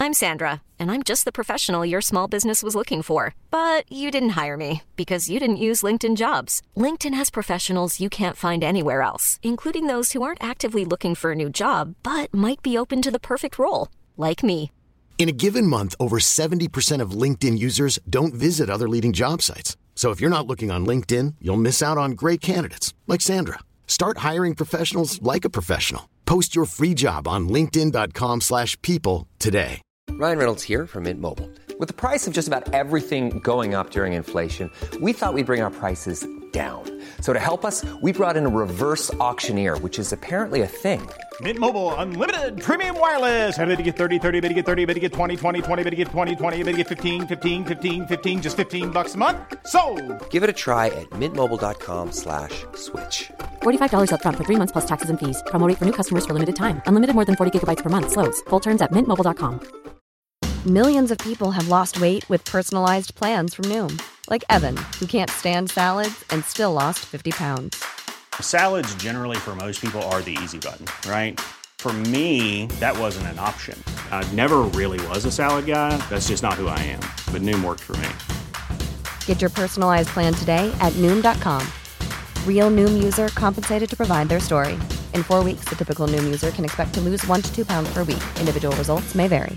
I'm Sandra, and I'm just the professional your small business was looking for. But you didn't hire me because you didn't use LinkedIn Jobs. LinkedIn has professionals you can't find anywhere else, including those who aren't actively looking for a new job, but might be open to the perfect role, like me. In a given month, over 70% of LinkedIn users don't visit other leading job sites. So if you're not looking on LinkedIn, you'll miss out on great candidates like Sandra. Start hiring professionals like a professional. Post your free job on linkedin.com/people today. Ryan Reynolds here from Mint Mobile. With the price of just about everything going up during inflation, we thought we'd bring our prices down. So to help us, we brought in a reverse auctioneer, which is apparently a thing. Mint Mobile Unlimited Premium Wireless. How to get 30, 30, bit to get 30, bit to get 20, 20, 20, bit to get 20, 20, bit to get 15, 15, 15, 15, just $15 a month? Sold! Give it a try at mintmobile.com/switch. $45 up front for 3 months plus taxes and fees. Promo rate for new customers for limited time. Unlimited more than 40 gigabytes per month. Slows full terms at mintmobile.com. Millions of people have lost weight with personalized plans from Noom. Like Evan, who can't stand salads and still lost 50 pounds. Salads generally for most people are the easy button, right? For me, that wasn't an option. I never really was a salad guy. That's just not who I am. But Noom worked for me. Get your personalized plan today at Noom.com. Real Noom user compensated to provide their story. In 4 weeks, the typical Noom user can expect to lose 1 to 2 pounds per week. Individual results may vary.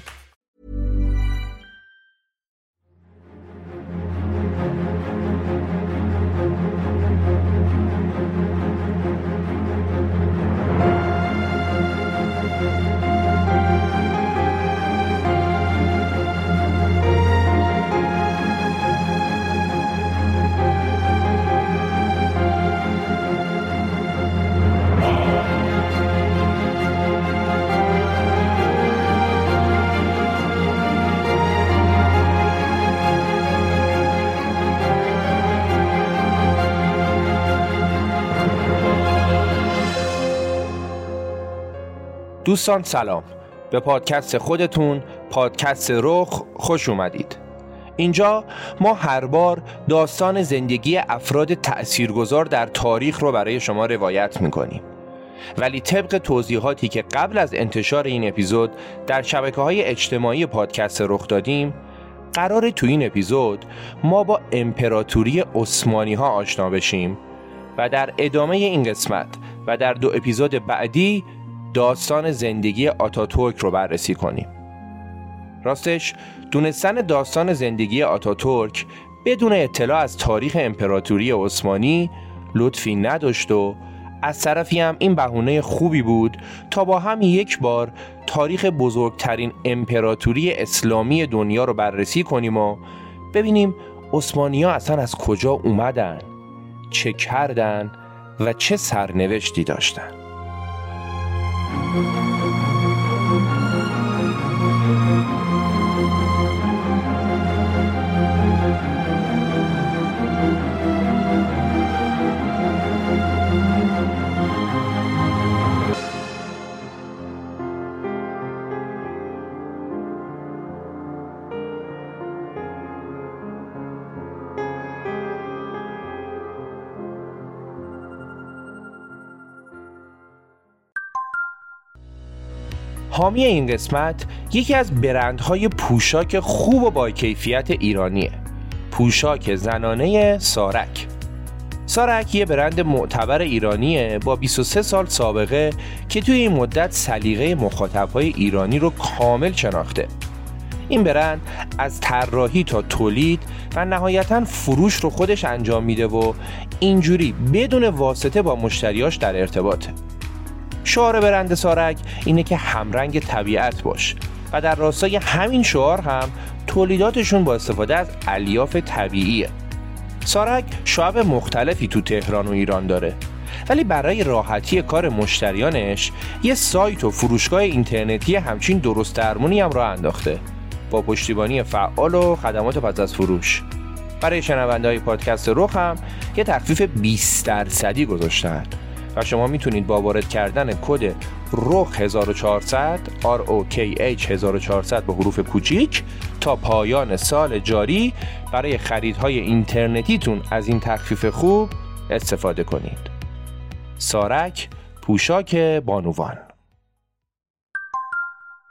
دوستان سلام، به پادکست خودتون، پادکست رخ خوش اومدید. اینجا ما هر بار داستان زندگی افراد تأثیرگذار در تاریخ رو برای شما روایت میکنیم. ولی طبق توضیحاتی که قبل از انتشار این اپیزود در شبکه‌های اجتماعی پادکست رخ دادیم، قراره تو این اپیزود ما با امپراتوری عثمانی ها آشنا بشیم و در ادامه این قسمت و در 2 اپیزود بعدی داستان زندگی آتاتورک رو بررسی کنیم. راستش دونستن داستان زندگی آتاتورک بدون اطلاع از تاریخ امپراتوری عثمانی لطفی نداشت و از طرفی هم این بهونه خوبی بود تا با هم یک بار تاریخ بزرگترین امپراتوری اسلامی دنیا رو بررسی کنیم و ببینیم عثمانی‌ها اصلا از کجا اومدن، چه کردن و چه سرنوشتی داشتن. حامی این قسمت یکی از برندهای پوشاک خوب و با کیفیت ایرانیه. پوشاک زنانه سارک. سارک یه برند معتبر ایرانیه با 23 سال سابقه که توی این مدت سلیقه مخاطبهای ایرانی رو کامل شناخته. این برند از طراحی تا تولید و نهایتاً فروش رو خودش انجام میده و اینجوری بدون واسطه با مشتریاش در ارتباطه. شعار برند سارک اینه که همرنگ طبیعت باش و در راستای همین شعار هم تولیداتشون با استفاده از الیاف طبیعیه. سارک شعب مختلفی تو تهران و ایران داره، ولی برای راحتی کار مشتریانش یه سایت و فروشگاه اینترنتی همچین درست درمونی هم راه انداخته با پشتیبانی فعال و خدمات پس از فروش. برای شنونده‌های پادکست رخ هم یه تخفیف 20% گذاشتن و شما میتونید با وارد کردن کد رخ 1400 ROKH 1400 با حروف کوچیک تا پایان سال جاری برای خریدهای اینترنتیتون از این تخفیف خوب استفاده کنید. سارک، پوشاک بانوان.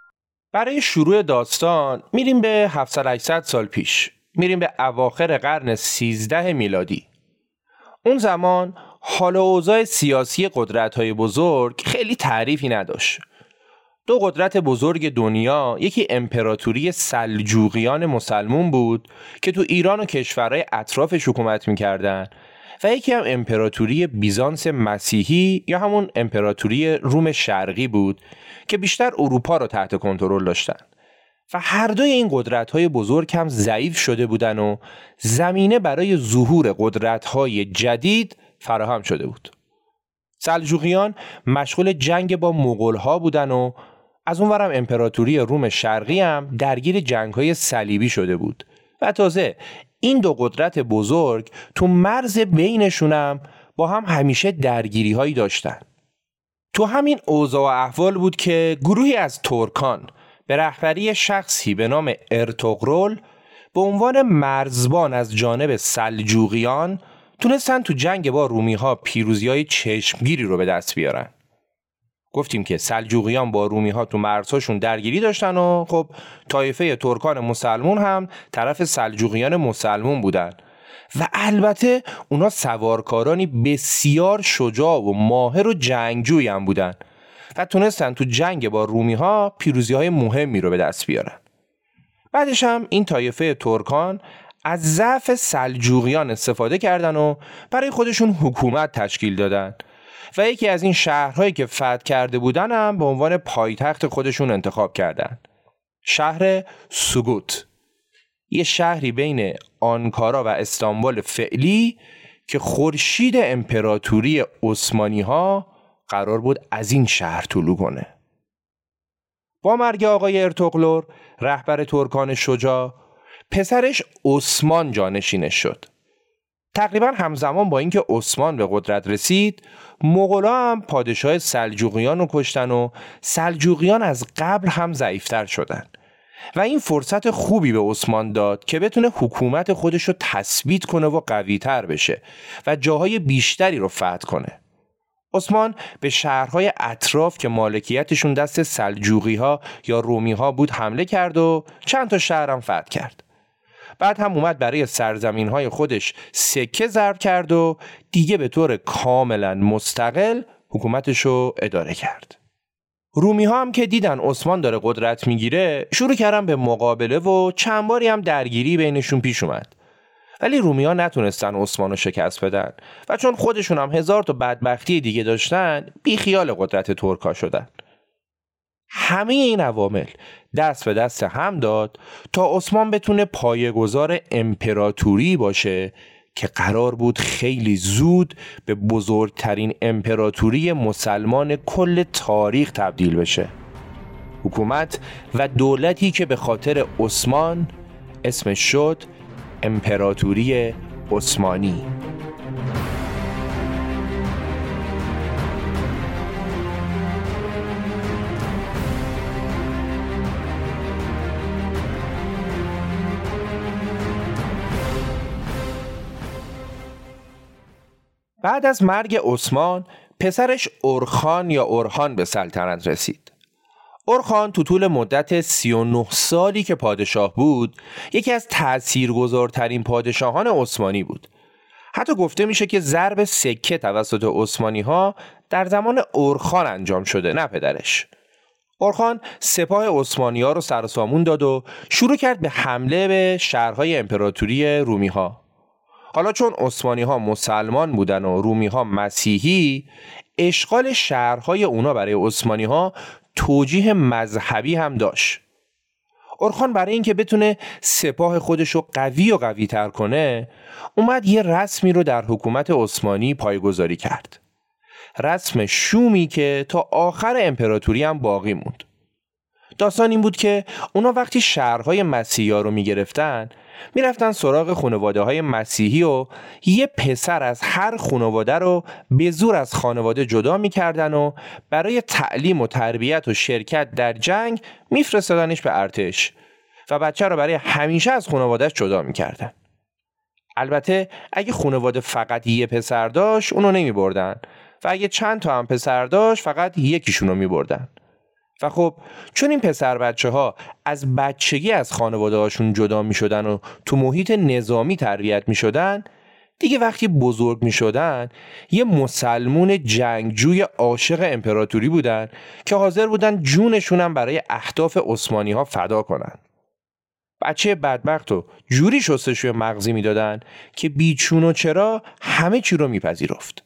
برای شروع داستان میریم به 700-800 سال پیش. میریم به اواخر قرن 13 میلادی. اون زمان حال و اوضاع سیاسی قدرت‌های بزرگ خیلی تعریفی نداشت. دو قدرت بزرگ دنیا، یکی امپراتوری سلجوقیان مسلمون بود که تو ایران و کشورهای اطرافش حکومت می‌کردن و یکی هم امپراتوری بیزانس مسیحی یا همون امپراتوری روم شرقی بود که بیشتر اروپا رو تحت کنترل داشتن. و هر دوی این قدرت‌های بزرگ هم ضعیف شده بودن و زمینه برای ظهور قدرت‌های جدید فراهم شده بود. سلجوقیان مشغول جنگ با مغول‌ها بودن و از اونورم امپراتوری روم شرقی هم درگیر جنگ‌های صلیبی شده بود. و تازه این دو قدرت بزرگ تو مرز بینشون هم با هم همیشه درگیری‌هایی داشتن. تو همین اوضاع و احوال بود که گروهی از ترکان به رهبری شخصی به نام ارطغرل به عنوان مرزبان از جانب سلجوقیان تونستن تو جنگ با رومی‌ها پیروزی‌های چشمگیری رو به دست بیارن. گفتیم که سلجوقیان با رومی‌ها تو مرزهاشون درگیری داشتن و خب طایفه ترکان مسلمون هم طرف سلجوقیان مسلمون بودن و البته اونا سوارکارانی بسیار شجاع و ماهر و جنگجوی هم بودن و تونستن تو جنگ با رومی‌ها پیروزی‌های مهمی رو به دست بیارن. بعدش هم این طایفه ترکان از ضعف سلجوقیان استفاده کردن و برای خودشون حکومت تشکیل دادن و یکی از این شهرهایی که فتح کرده بودن هم به عنوان پایتخت خودشون انتخاب کردن. شهر سوگوت، یه شهری بین آنکارا و استانبول فعلی که خورشید امپراتوری عثمانی ها قرار بود از این شهر طلوع کنه. با مرگ آقای ارطغرل رهبر ترکان شجاع، پسرش عثمان جانشینش شد. تقریبا همزمان با اینکه عثمان به قدرت رسید، مغولا هم پادشاه سلجوقیان رو کشتن و سلجوقیان از قبل هم ضعیفتر شدن و این فرصت خوبی به عثمان داد که بتونه حکومت خودش رو تثبیت کنه و قوی‌تر بشه و جاهای بیشتری رو فتح کنه. عثمان به شهرهای اطراف که مالکیتشون دست سلجوقی‌ها یا رومی‌ها بود حمله کرد و چند تا شهر هم فتح کرد. بعد هم اومد برای سرزمین‌های خودش سکه ضرب کرد و دیگه به طور کاملا مستقل حکومتشو اداره کرد. رومی‌ها هم که دیدن عثمان داره قدرت میگیره شروع کردن به مقابله و چند باری هم درگیری بینشون پیش اومد. ولی رومی‌ها نتونستن عثمانو شکست بدن و چون خودشون هم 1000 تا بدبختی دیگه داشتن بی خیال قدرت ترکا شدن. همه این عوامل دست به دست هم داد تا عثمان بتونه پایه‌گذار امپراتوری باشه که قرار بود خیلی زود به بزرگترین امپراتوری مسلمان کل تاریخ تبدیل بشه. حکومت و دولتی که به خاطر عثمان اسمش شد امپراتوری عثمانی. بعد از مرگ عثمان پسرش اورخان یا اورخان به سلطنت رسید. اورخان تو طول مدت 39 سالی که پادشاه بود یکی از تأثیرگذارترین پادشاهان عثمانی بود. حتی گفته میشه که ضرب سکه توسط عثمانی ها در زمان اورخان انجام شده، نه پدرش. اورخان سپاه عثمانی ها رو سر و سامون داد و شروع کرد به حمله به شهرهای امپراتوری رومی ها. حالا چون عثمانی ها مسلمان بودن و رومی ها مسیحی، اشغال شهرهای اونا برای عثمانی ها توجیه مذهبی هم داشت. اورخان برای اینکه بتونه سپاه خودش رو قوی و قوی تر کنه اومد یه رسمی رو در حکومت عثمانی پایه‌گذاری کرد. رسم شومی که تا آخر امپراتوری هم باقی موند. داستان این بود که اونا وقتی شهرهای مسیحی ها رو میگرفتن میرفتن سراغ خانواده های مسیحی و یه پسر از هر خانواده رو به زور از خانواده جدا میکردن و برای تعلیم و تربیت و شرکت در جنگ میفرستادنش به ارتش و بچه رو برای همیشه از خانوادهش جدا میکردن. البته اگه خانواده فقط یه پسر داشت اونو نمیبردن و اگه چند تا هم پسر داشت فقط یکیشونو میبردن. و خب چون این پسر بچه ها از بچگی از خانواده هاشون جدا می شدن و تو محیط نظامی تربیت می شدن، دیگه وقتی بزرگ می شدن یه مسلمون جنگجوی عاشق امپراتوری بودن که حاضر بودن جونشونم برای اهداف عثمانی ها فدا کنن. بچه بدبخت رو جوری شستشوی مغزی می دادن که بیچون و چرا همه چی رو می پذیرفت.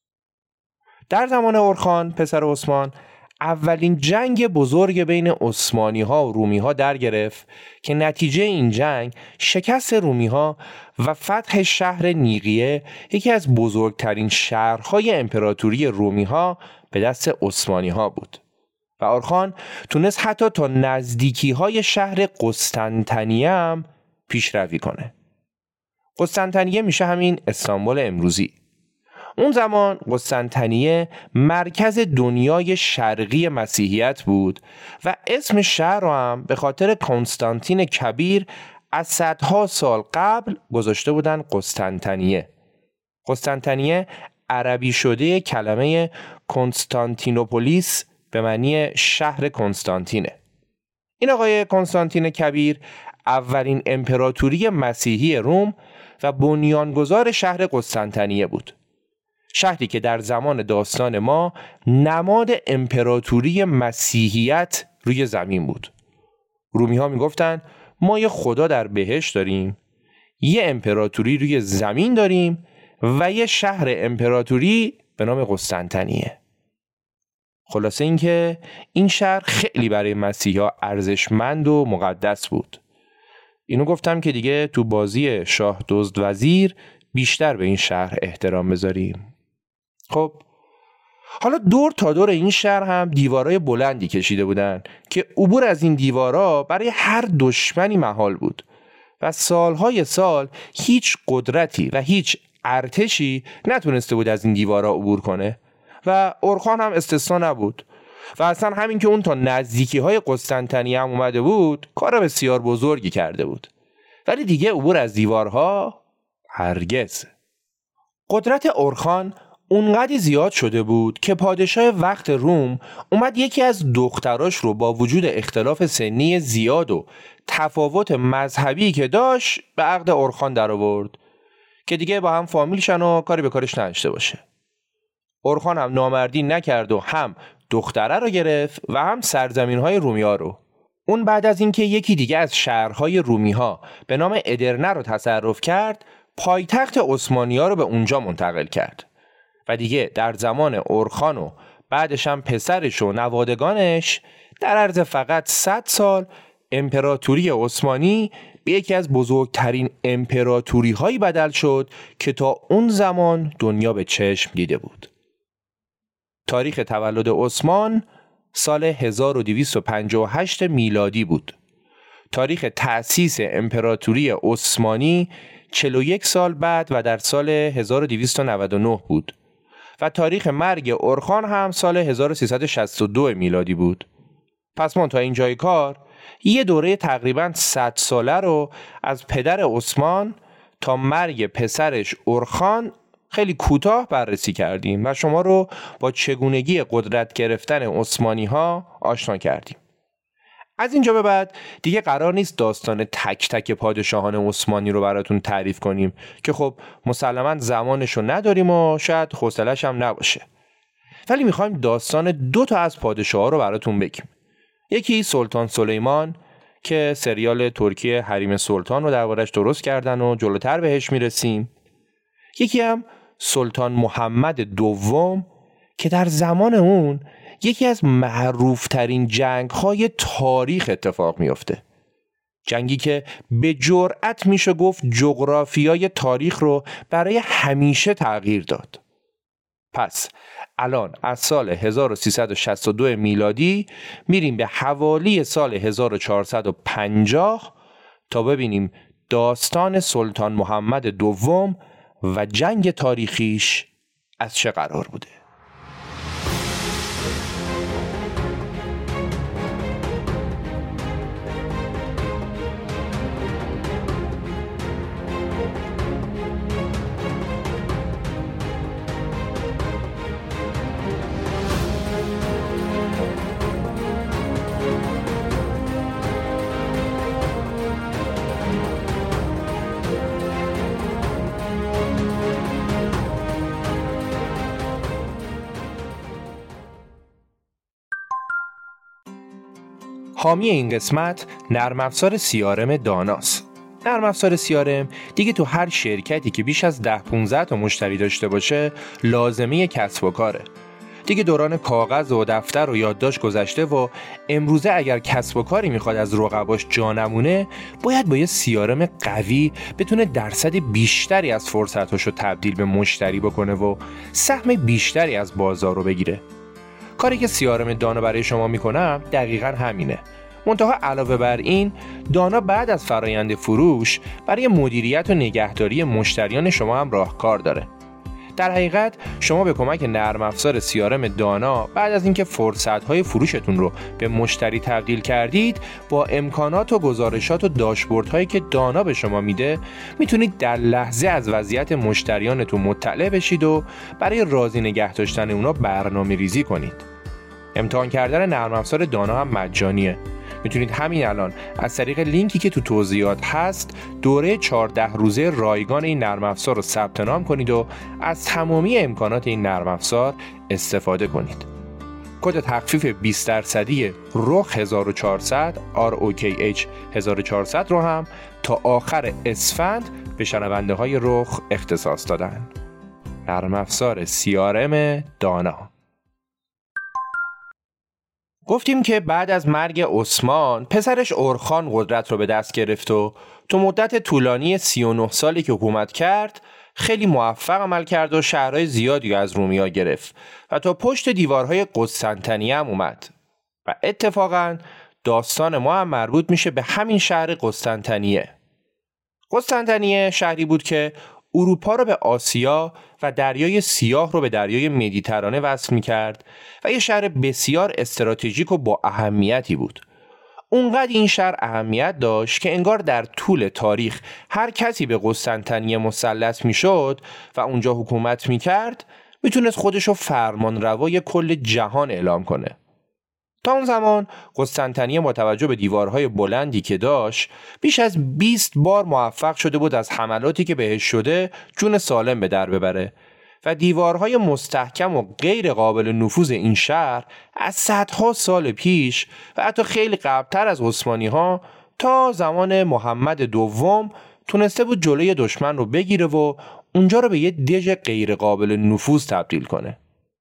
در زمان اورخان پسر عثمان اولین جنگ بزرگ بین عثمانی ها و رومی ها در گرفت که نتیجه این جنگ شکست رومی ها و فتح شهر نیقیه، یکی از بزرگترین شهرهای امپراتوری رومی ها، به دست عثمانی ها بود و اورخان تونست حتی تا نزدیکی های شهر قسطنطنیه هم پیشروی کنه. قسطنطنیه میشه همین استانبول امروزی. اون زمان قسطنطنیه مرکز دنیای شرقی مسیحیت بود و اسم شهر رو هم به خاطر کنستانتین کبیر از صدها سال قبل گذاشته بودن قسطنطنیه. قسطنطنیه عربی شده کلمه کنستانتینوپولیس به معنی شهر کنستانتینه. این آقای کنستانتین کبیر اولین امپراتوری مسیحی روم و بنیانگذار شهر قسطنطنیه بود. شهری که در زمان داستان ما نماد امپراتوری مسیحیت روی زمین بود. رومی ها می گفتن ما یه خدا در بهشت داریم، یه امپراتوری روی زمین داریم و یه شهر امپراتوری به نام قسطنطنیه. خلاصه اینکه این شهر خیلی برای مسیحی ها ارزشمند و مقدس بود. اینو گفتم که دیگه تو بازی شاه دزد وزیر بیشتر به این شهر احترام بذاریم. خب حالا دور تا دور این شهر هم دیوارای بلندی کشیده بودن که عبور از این دیوارا برای هر دشمنی محال بود و سالهای سال هیچ قدرتی و هیچ ارتشی نتونسته بود از این دیوارا عبور کنه و اورخان هم استثنا نبود و اصلا همین که اون تا نزدیکی های قسطنطنیه هم اومده بود کار بسیار بزرگی کرده بود، ولی دیگه عبور از دیوارها هرگز. قدرت اورخان اونقدر زیاد شده بود که پادشاه وقت روم اومد یکی از دختراش رو با وجود اختلاف سنی زیاد و تفاوت مذهبی که داشت به عقد اورخان در آورد که دیگه با هم فامیل شن و کاری به کارش نداشته باشه. اورخان هم نامردی نکرد و هم دختره رو گرفت و هم سرزمین‌های رومی‌ها رو. اون بعد از اینکه یکی دیگه از شهرهای رومی‌ها به نام ادرنه رو تصرف کرد، پایتخت عثمانی‌ها رو به اونجا منتقل کرد و دیگه در زمان اورخان و بعدش هم پسرش و نوادگانش در عرض فقط 100 سال امپراتوری عثمانی به یکی از بزرگترین امپراتوری هایی بدل شد که تا اون زمان دنیا به چشم دیده بود. تاریخ تولد عثمان سال 1258 میلادی بود. تاریخ تأسیس امپراتوری عثمانی 41 سال بعد و در سال 1299 بود و تاریخ مرگ اورخان هم سال 1362 میلادی بود. پس ما تا اینجای کار یه دوره تقریباً 100 ساله رو از پدر عثمان تا مرگ پسرش اورخان خیلی کوتاه بررسی کردیم و شما رو با چگونگی قدرت گرفتن عثمانی ها آشنا کردیم. از اینجا به بعد دیگه قرار نیست داستان تک تک پادشاهان عثمانی رو براتون تعریف کنیم که خب مسلماً زمانشو نداریم و شاید حوصله‌اش هم نباشه، ولی میخوایم داستان 2 تا از پادشاها رو براتون بگیم. یکی سلطان سلیمان که سریال ترکی حریم سلطان رو دربارش درست کردن و جلوتر بهش میرسیم. یکی هم سلطان محمد دوم که در زمان اون یکی از معروفترین جنگ‌های تاریخ اتفاق میفته. جنگی که به جرأت میشه گفت جغرافیای تاریخ رو برای همیشه تغییر داد. پس الان از سال 1362 میلادی میریم به حوالی سال 1450 تا ببینیم داستان سلطان محمد دوم و جنگ تاریخیش از چه قرار بوده. حامی این قسمت نرم افزار CRM داناست. نرم افزار CRM دیگه تو هر شرکتی که بیش از 10-15 تا مشتری داشته باشه لازمه کسب و کاره. دیگه دوران کاغذ و دفتر و یادداشت گذشته و امروزه اگر کسب و کاری میخواد از رقباش جا نمونه باید با یه CRM قوی بتونه درصد بیشتری از فرصتاشو تبدیل به مشتری بکنه و سهم بیشتری از بازار رو بگیره. کاری که CRM دانا برای شما میکنه دقیقاً همینه. منتها علاوه بر این دانا بعد از فرایند فروش برای مدیریت و نگهداری مشتریان شما هم راهکار داره. در حقیقت شما به کمک نرم افزار CRM دانا بعد از اینکه فرصت‌های فروشتون رو به مشتری تبدیل کردید با امکانات و گزارشات و داشبوردهایی که دانا به شما میده میتونید در لحظه از وضعیت مشتریانتون مطلع بشید و برای راضی نگه داشتن اونا برنامه‌ریزی کنید. امتحان کردن نرم افزار دانا هم مجانیه. میتونید همین الان از طریق لینکی که تو توضیحات هست دوره 14 روزه رایگان این نرم افزار رو ثبت نام کنید و از تمامی امکانات این نرم افزار استفاده کنید. کد تخفیف 20% ROKH 1400 ROKH 1400 رو هم تا آخر اسفند به شنونده های رخ اختصاص دادن. نرم افزار CRM دانا. گفتیم که بعد از مرگ عثمان پسرش اورخان قدرت رو به دست گرفت و تو مدت طولانی 39 سالی که حکومت کرد خیلی موفق عمل کرد و شهرهای زیادی از رومیا گرفت و تا پشت دیوارهای قسطنطنیه هم اومد و اتفاقاً داستان ما هم مربوط میشه به همین شهر قسطنطنیه. قسطنطنیه شهری بود که اروپا رو به آسیا و دریای سیاه رو به دریای مدیترانه وصل می‌کرد و یه شهر بسیار استراتژیک و با اهمیتی بود. اونقدر این شهر اهمیت داشت که انگار در طول تاریخ هر کسی به قسطنطنیه مسلط میشد و اونجا حکومت میکرد میتونست خودشو فرمانروای کل جهان اعلام کنه. تا اون زمان قسطنطنیه با توجه به دیوارهای بلندی که داشت بیش از 20 بار موفق شده بود از حملاتی که بهش شده جون سالم به در ببره و دیوارهای مستحکم و غیر قابل نفوذ این شهر از صدها سال پیش و حتی خیلی قبلتر از عثمانی ها تا زمان محمد دوم تونسته بود جلوی دشمن رو بگیره و اونجا رو به یه دژ غیر قابل نفوذ تبدیل کنه.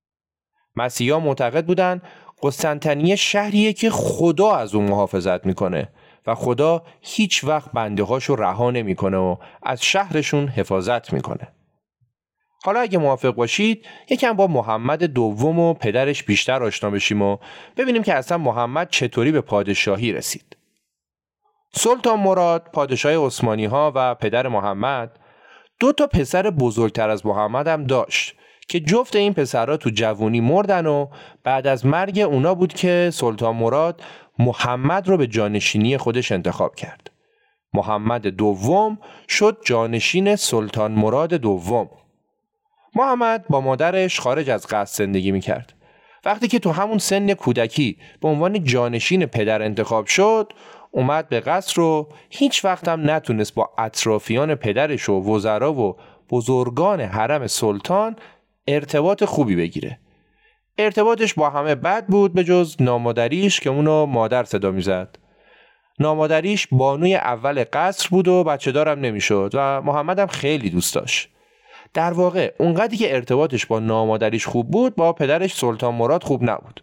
مسیحا معتقد بودن قسطنطنیه شهریه که خدا از اون محافظت میکنه و خدا هیچ وقت بنده هاشو رها نمیکنه و از شهرشون حفاظت میکنه. حالا اگه موافق باشید یکم با محمد دوم و پدرش بیشتر آشنا بشیم و ببینیم که اصلا محمد چطوری به پادشاهی رسید. سلطان مراد پادشاه عثمانی ها و پدر محمد 2 پسر بزرگتر از محمد هم داشت که جفت این پسرها تو جوونی مردن و بعد از مرگ اونا بود که سلطان مراد محمد رو به جانشینی خودش انتخاب کرد. محمد دوم شد جانشین سلطان مراد دوم. محمد با مادرش خارج از قصر زندگی میکرد. وقتی که تو همون سن کودکی به عنوان جانشین پدر انتخاب شد اومد به قصر و هیچ وقت هم نتونست با اطرافیان پدرش و وزرا و بزرگان حرم سلطان ارتباط خوبی بگیره. ارتباطش با همه بد بود به جز نامادریش که اونو مادر صدا میزد. نامادریش بانوی اول قصر بود و بچه دارم نمیشد و محمد هم خیلی دوست داشت. در واقع اونقدری که ارتباطش با نامادریش خوب بود با پدرش سلطان مراد خوب نبود.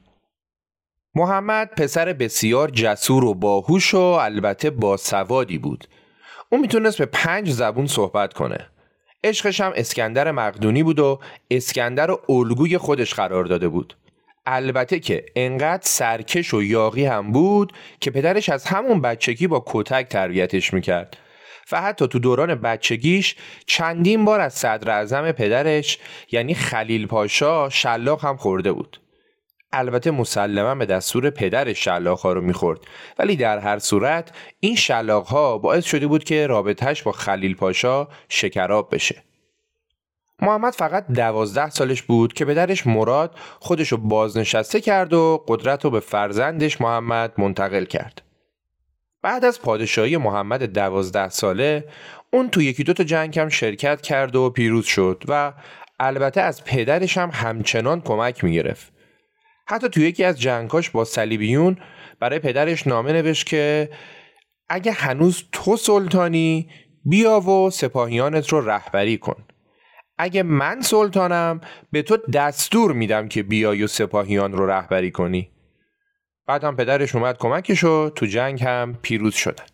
محمد پسر بسیار جسور و باهوش و البته باسوادی بود. اون میتونست به 5 زبون صحبت کنه. عشقش هم اسکندر مقدونی بود و اسکندر رو الگوی خودش قرار داده بود. البته که انقدر سرکش و یاغی هم بود که پدرش از همون بچگی با کتک تربیتش میکرد و حتی تو دوران بچگیش چندین بار از صدر اعظم پدرش یعنی خلیل پاشا شلاق هم خورده بود. البته مسلما به دستور پدرش شلاق‌ها رو میخورد ولی در هر صورت این شلاق‌ها باعث شده بود که رابطه‌اش با خلیل پاشا شکراب بشه. محمد فقط 12 سالش بود که پدرش مراد خودشو بازنشسته کرد و قدرت رو به فرزندش محمد منتقل کرد. بعد از پادشاهی محمد 12 ساله اون تو 1-2 جنگ هم شرکت کرد و پیروز شد و البته از پدرش هم همچنان کمک میگرفت. حتی توی یکی از جنگاش با صلیبیون برای پدرش نامه نوشت که اگه هنوز تو سلطانی بیا و سپاهیانت رو رهبری کن. اگه من سلطانم به تو دستور میدم که بیای و سپاهیان رو رهبری کنی. بعد هم پدرش اومد کمکش و تو جنگ هم پیروز شدن.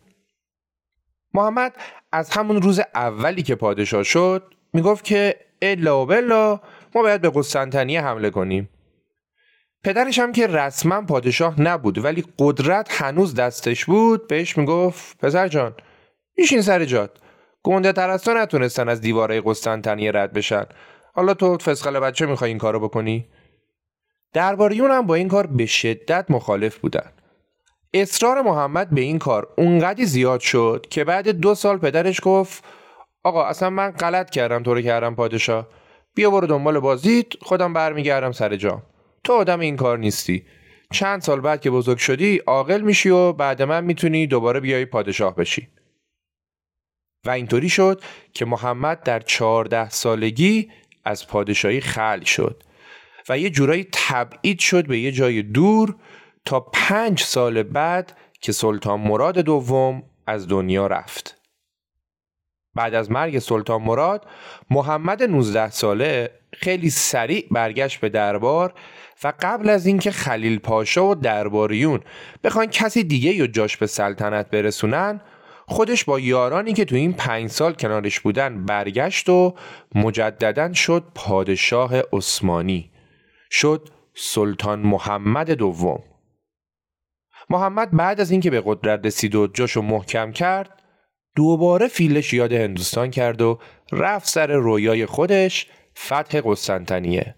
محمد از همون روز اولی که پادشاه شد میگفت که الا و بلا ما باید به قسطنطنیه حمله کنیم. پدرش هم که رسما پادشاه نبود ولی قدرت هنوز دستش بود بهش میگفت پسر جان میشین سر جات. گنده ترستا نتونستن از دیواره قسطنطنیه رد بشن. حالا تو فسقل بچه میخوای این کارو بکنی؟ درباریون هم با این کار به شدت مخالف بودن. اصرار محمد به این کار اونقدر زیاد شد که بعد 2 سال پدرش گفت آقا اصلا من غلط کردم تو رو کردم پادشاه. بیا برو دنبال بازیت، خودم برمیگردم سر جام. تو آدم این کار نیستی. چند سال بعد که بزرگ شدی عاقل میشی و بعد من میتونی دوباره بیای پادشاه بشی. و اینطوری شد که محمد در 14 سالگی از پادشاهی خلع شد و یه جورایی تبعید شد به یه جای دور تا 5 سال بعد که سلطان مراد دوم از دنیا رفت. بعد از مرگ سلطان مراد، محمد 19 ساله خیلی سریع برگشت به دربار و قبل از اینکه خلیل پاشا و درباریون بخوان کسی دیگه رو جاش به سلطنت برسونن، خودش با یارانی که تو این 5 سال کنارش بودن برگشت و مجدداً شد پادشاه عثمانی. شد سلطان محمد دوم. محمد بعد از اینکه به قدرت رسید و جاشو محکم کرد، دوباره فیلش یاد هندوستان کرد و رفت سر رویای خودش، فتح قسطنطنیه.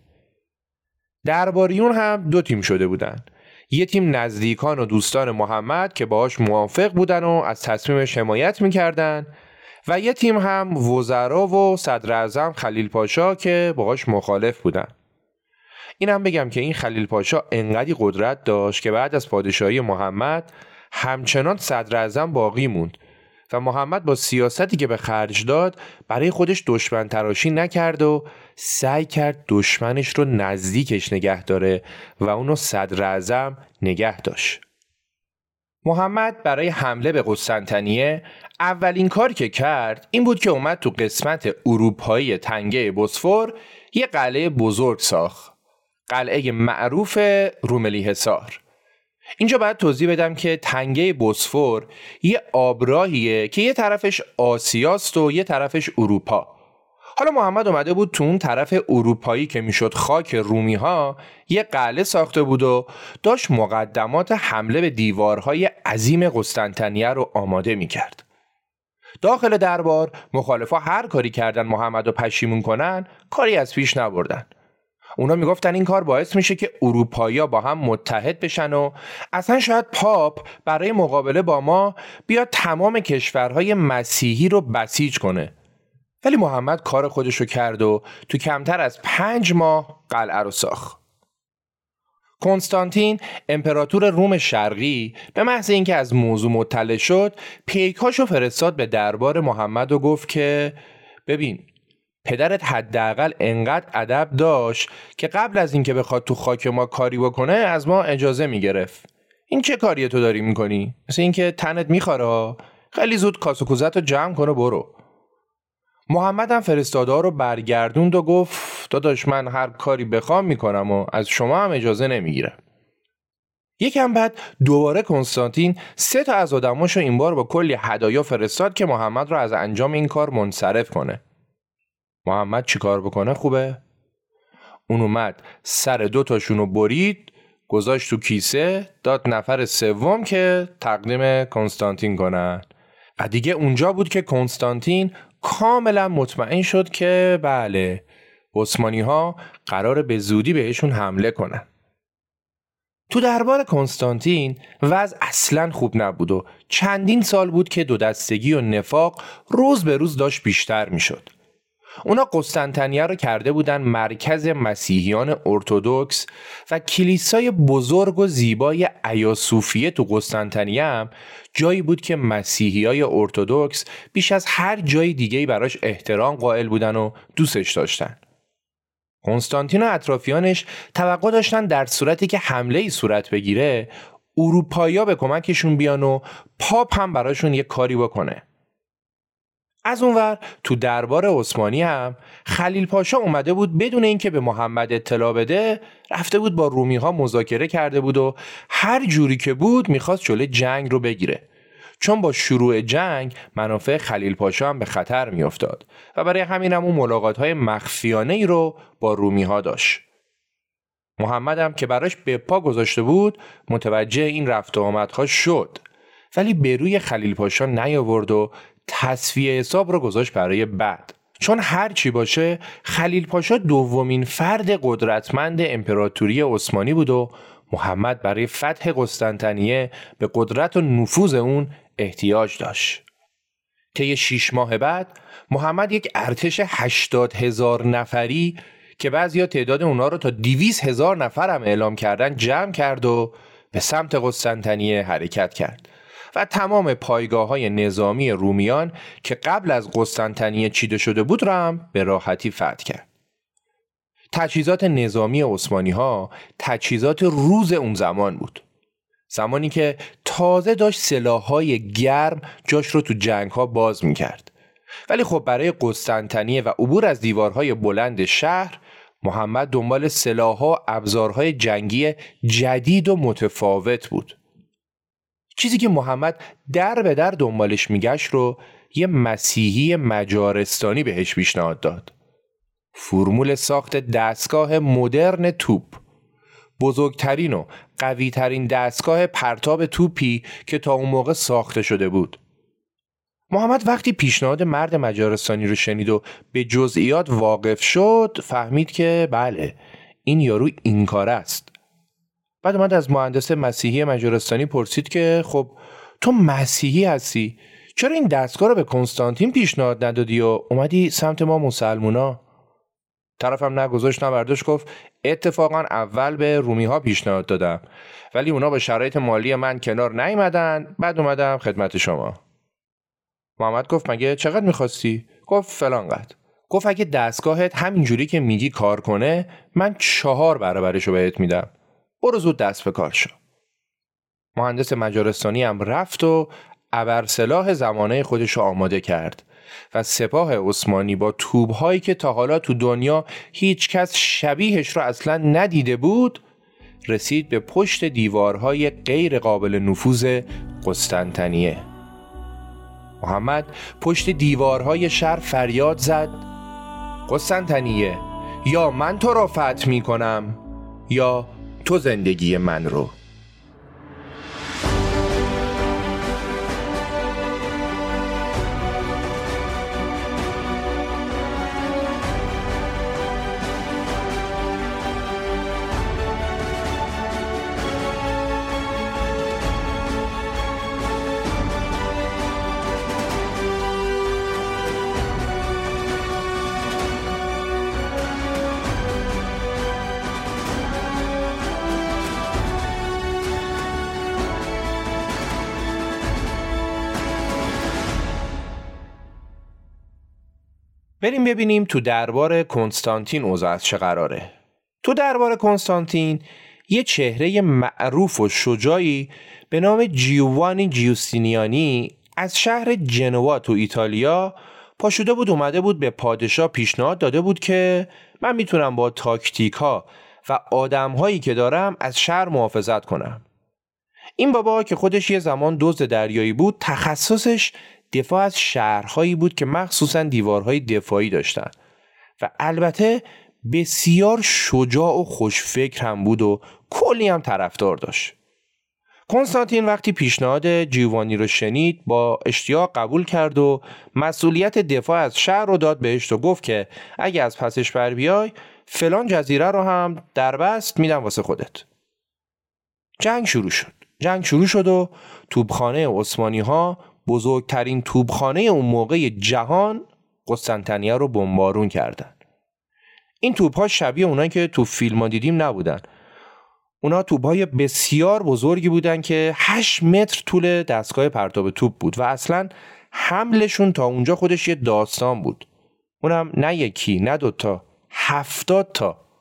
درباریون هم 2 تیم شده بودن. یه تیم نزدیکان و دوستان محمد که باهاش موافق بودن و از تصمیمش حمایت میکردن و یه تیم هم وزرا و صدر اعظم خلیل پاشا که باهاش مخالف بودن. اینم بگم که این خلیل پاشا انقدی قدرت داشت که بعد از پادشاهی محمد همچنان صدر اعظم باقی موند و محمد با سیاستی که به خرج داد برای خودش دشمن تراشی نکرد و سعی کرد دشمنش رو نزدیکش نگه داره و اونو صدر اعظم نگه داشت. محمد برای حمله به قسطنطنیه اولین کار که کرد این بود که اومد تو قسمت اروپایی تنگه بوسفور یه قلعه بزرگ ساخت. قلعه معروف روملی حصار. اینجا باید توضیح بدم که تنگه بوسفور یه آبراهیه که یه طرفش آسیاست و یه طرفش اروپا. حالا محمد اومده بود تو اون طرف اروپایی که میشد خاک رومی ها یه قلعه ساخته بود و داشت مقدمات حمله به دیوارهای عظیم قسطنطنیه رو آماده میکرد. داخل دربار مخالفا هر کاری کردن محمد رو پشیمون کنن کاری از پیش نبردن. اونا میگفتن این کار باعث میشه که اروپایی‌ها با هم متحد بشن و اصلا شاید پاپ برای مقابله با ما بیاد تمام کشورهای مسیحی رو بسیج کنه. ولی محمد کار خودشو کرد و تو کمتر از 5 ماه قلعه رو ساخت. کنستانتین امپراتور روم شرقی به محض اینکه از موضوع مطلع شد پیکاشو فرستاد به دربار محمد و گفت که ببین پدرت حداقل انقدر ادب داشت که قبل از اینکه بخواد تو خاک ما کاری بکنه از ما اجازه میگرفت. این چه کاریه تو داری میکنی؟ مثل اینکه تنت میخوره. خیلی زود کاسه کوزتو جمع کن و برو. محمد هم فرستاده رو برگردوند و گفت داداش من هر کاری بخوام میکنم و از شما هم اجازه نمیگیرم. یکم بعد دوباره کنستانتین 3 تا از آدماشو این بار با کلی هدایا فرستاد که محمد رو از انجام این کار منصرف کنه. محمد چی کار بکنه خوبه؟ اون اومد سر 2 تاشونو برید، گذاشت تو کیسه، داد نفر 3 که تقدیم کنستانتین کنن. و دیگه اونجا بود که کنستانتین کاملا مطمئن شد که بله عثمانی ها قراره به زودی بهشون حمله کنن. تو دربار کنستانتین وضع اصلاً خوب نبود و چندین سال بود که 2 دستگی و نفاق روز به روز داشت بیشتر می شد. اونا قسطنطنیه رو کرده بودن مرکز مسیحیان ارتدوکس و کلیسای بزرگ و زیبای ایا صوفیه تو قسطنطنیه هم جایی بود که مسیحیای ارتدوکس بیش از هر جای دیگه‌ای براش احترام قائل بودن و دوستش داشتن. کنستانتین و اطرافیانش توقع داشتن در صورتی که حمله‌ای صورت بگیره اروپایی‌ها به کمکشون بیان و پاپ هم براشون یک کاری بکنه. از اونور تو دربار عثمانی هم خلیل پاشا اومده بود بدون اینکه به محمد اطلاع بده، رفته بود با رومی‌ها مذاکره کرده بود و هر جوری که بود میخواست جلوی جنگ رو بگیره، چون با شروع جنگ منافع خلیل پاشا هم به خطر میافتاد و برای همین هم اون ملاقات‌های مخفیانه‌ای رو با رومی‌ها داشت. محمد هم که براش به پا گذاشته بود متوجه این رفت و آمدها شد، ولی به روی خلیل پاشا نیاورد و تصفیه حساب رو گذاشت برای بعد، چون هر چی باشه خلیل پاشا دومین فرد قدرتمند امپراتوری عثمانی بود و محمد برای فتح قسطنطنیه به قدرت و نفوذ اون احتیاج داشت. طی 6 ماه بعد محمد یک ارتش 80,000 نفری که بعضیا تعداد اونا رو تا 200,000 نفر هم اعلام کردن جمع کرد و به سمت قسطنطنیه حرکت کرد و تمام پایگاه‌های نظامی رومیان که قبل از قسطنطنیه چیده شده بود را هم به راحتی فتح کرد. تجهیزات نظامی عثمانی‌ها تجهیزات روز اون زمان بود، زمانی که تازه داشت سلاح‌های گرم جاش رو تو جنگ‌ها باز می‌کرد. ولی خب برای قسطنطنیه و عبور از دیوارهای بلند شهر محمد دنبال سلاح‌ها و ابزارهای جنگی جدید و متفاوت بود. چیزی که محمد در به در دنبالش میگشت رو یه مسیحی مجارستانی بهش پیشنهاد داد. فرمول ساخت دستگاه مدرن توپ، بزرگترین و قویترین دستگاه پرتاب توپی که تا اون موقع ساخته شده بود. محمد وقتی پیشنهاد مرد مجارستانی رو شنید و به جزئیات واقف شد فهمید که بله این یارو این کار است. بعد اومد از مهندس مسیحی مجارستانی پرسید که خب تو مسیحی هستی، چرا این دستگاه رو به کنستانتین پیشنهاد ندادی و اومدی سمت ما مسلمونا؟ طرفم نگذاشت نبرداشت، گفت اتفاقا اول به رومی ها پیشنهاد دادم ولی اونا با شرایط مالی من کنار نیومدن، بعد اومدم خدمت شما. محمد گفت مگه چقدر میخواستی؟ گفت فلان قدر. گفت اگه دستگاهت همینجوری که میگی کار کنه من 4 برابرشو بهت میدم، برو زود دست به کار شو. مهندس مجارستانی هم رفت و ابرسلاح زمانه خودش رو آماده کرد و سپاه عثمانی با توپ‌هایی که تا حالا تو دنیا هیچ کس شبیهش رو اصلا ندیده بود رسید به پشت دیوارهای غیر قابل نفوذ قسطنطنیه. محمد پشت دیوارهای شهر فریاد زد قسطنطنیه، یا من تو را فتح می کنم یا تو زندگی من رو. بریم ببینیم تو دربار کنستانتین اوضاع از چه قراره. تو دربار کنستانتین یه چهره معروف و شجاعی به نام جیووانی جیوستینیانی از شهر جنوا تو ایتالیا پاشوده بود، اومده بود به پادشاه پیشنهاد داده بود که من میتونم با تاکتیک ها و آدم هایی که دارم از شهر محافظت کنم. این بابا که خودش یه زمان دزد دریایی بود تخصصش دفاع از شهرهایی بود که مخصوصاً دیوارهای دفاعی داشتن و البته بسیار شجاع و خوشفکر هم بود و کلی هم طرفدار داشت. کنستانتین وقتی پیشنهاد جیوانی رو شنید با اشتیاق قبول کرد و مسئولیت دفاع از شهر رو داد بهش و گفت که اگه از پسش بر بیای فلان جزیره رو هم در بست میدم واسه خودت. جنگ شروع شد و توپخانه عثمانی ها، بزرگترین توپخانه اون موقع جهان، قسطنطنیه رو بمبارون کردن. این توپ‌ها شبیه اونایی که تو فیلم‌ها دیدیم نبودن. اونا توپ‌های بسیار بزرگی بودن که 8 متر طول دستگاه پرتاب توپ بود و اصلاً حملشون تا اونجا خودش یه داستان بود. اونم نه یکی نه دوتا، 70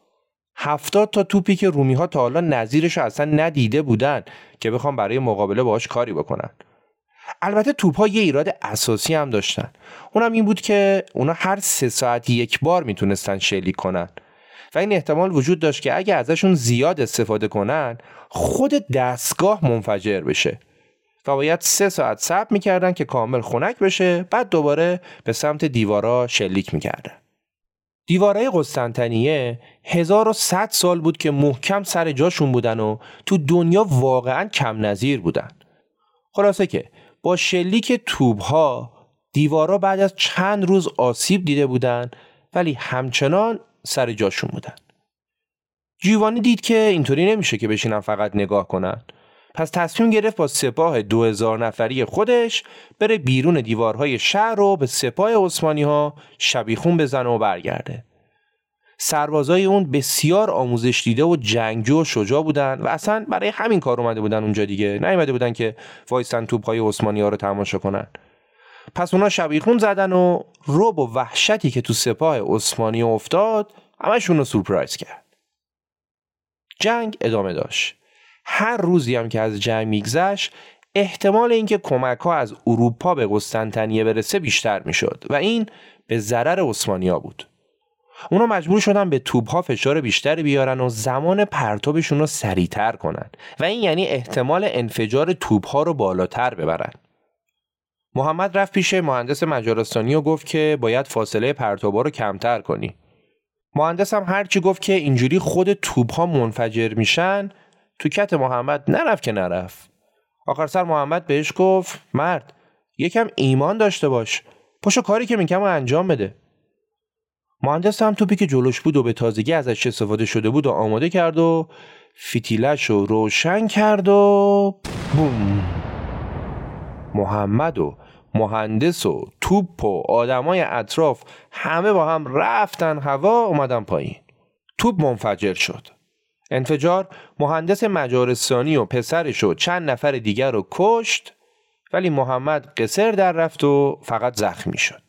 تا توپی که رومی‌ها تا حالا نظیرش رو اصلا ندیده بودن که بخوام برای مقابله باهاش کاری بکنن. البته توپ‌ها یه ایراد اساسی هم داشتن. اونم این بود که اونا هر 3 ساعت یک بار میتونستن شلیک کنن و این احتمال وجود داشت که اگه ازشون زیاد استفاده کنن خود دستگاه منفجر بشه و باید 3 ساعت صبر میکردن که کامل خنک بشه، بعد دوباره به سمت دیوارا شلیک میکردن. دیوارای قسطنطنیه 1100 سال بود که محکم سر جاشون بودن و تو دنیا واقعا کم نظیر بودن. خلاصه که با شلیک توپ‌ها دیوارا بعد از چند روز آسیب دیده بودن ولی همچنان سر جاشون بودن. جیوانی دید که اینطوری نمیشه که بشینن فقط نگاه کنن. پس تصمیم گرفت با سپاه 2000 نفری خودش بره بیرون دیوارهای شهر رو به سپاه عثمانی‌ها شبیخون بزنه و برگرده. سربازای اون بسیار آموزش دیده و جنگجو و شجاع بودن و اصلا برای همین کار اومده بودن اونجا دیگه، نیومده بودن که وایسن توپ‌های عثمانی‌ها رو تماشا کنن. پس اونا شبیخون زدن و رعب و وحشتی که تو سپاه عثمانی افتاد همشون رو سورپرایز کرد. جنگ ادامه داشت. هر روزی هم که از جنگ میگذشت احتمال اینکه کمک‌ها از اروپا به قسطنطنیه برسه بیشتر میشد و این به ضرر عثمانی‌ها بود. اونا مجبور شدن به توپ‌ها فشار بیشتری بیارن و زمان پرتابشون رو سریعتر کنن و این یعنی احتمال انفجار توپ‌ها رو بالاتر ببرن. محمد رفت پیش مهندس مجارستانی و گفت که باید فاصله پرتاب‌ها رو کمتر کنی. مهندس هم هرچی گفت که اینجوری خود توپ‌ها منفجر میشن، تو کت محمد نرفت که نرفت. آخر سر محمد بهش گفت مرد یکم ایمان داشته باش، پاشو کاری که میگم انجام بده. مهندس هم توپی که جلوش بود و به تازگی ازش استفاده شده بود و آماده کرد و فتیلش رو روشن کرد و بوم. محمد و مهندس و توپ و آدمای اطراف همه با هم رفتن هوا، اومدن پایین. توپ منفجر شد. انفجار مهندس مجارستانی و پسرش و چند نفر دیگر رو کشت، ولی محمد قصر در رفت و فقط زخمی شد.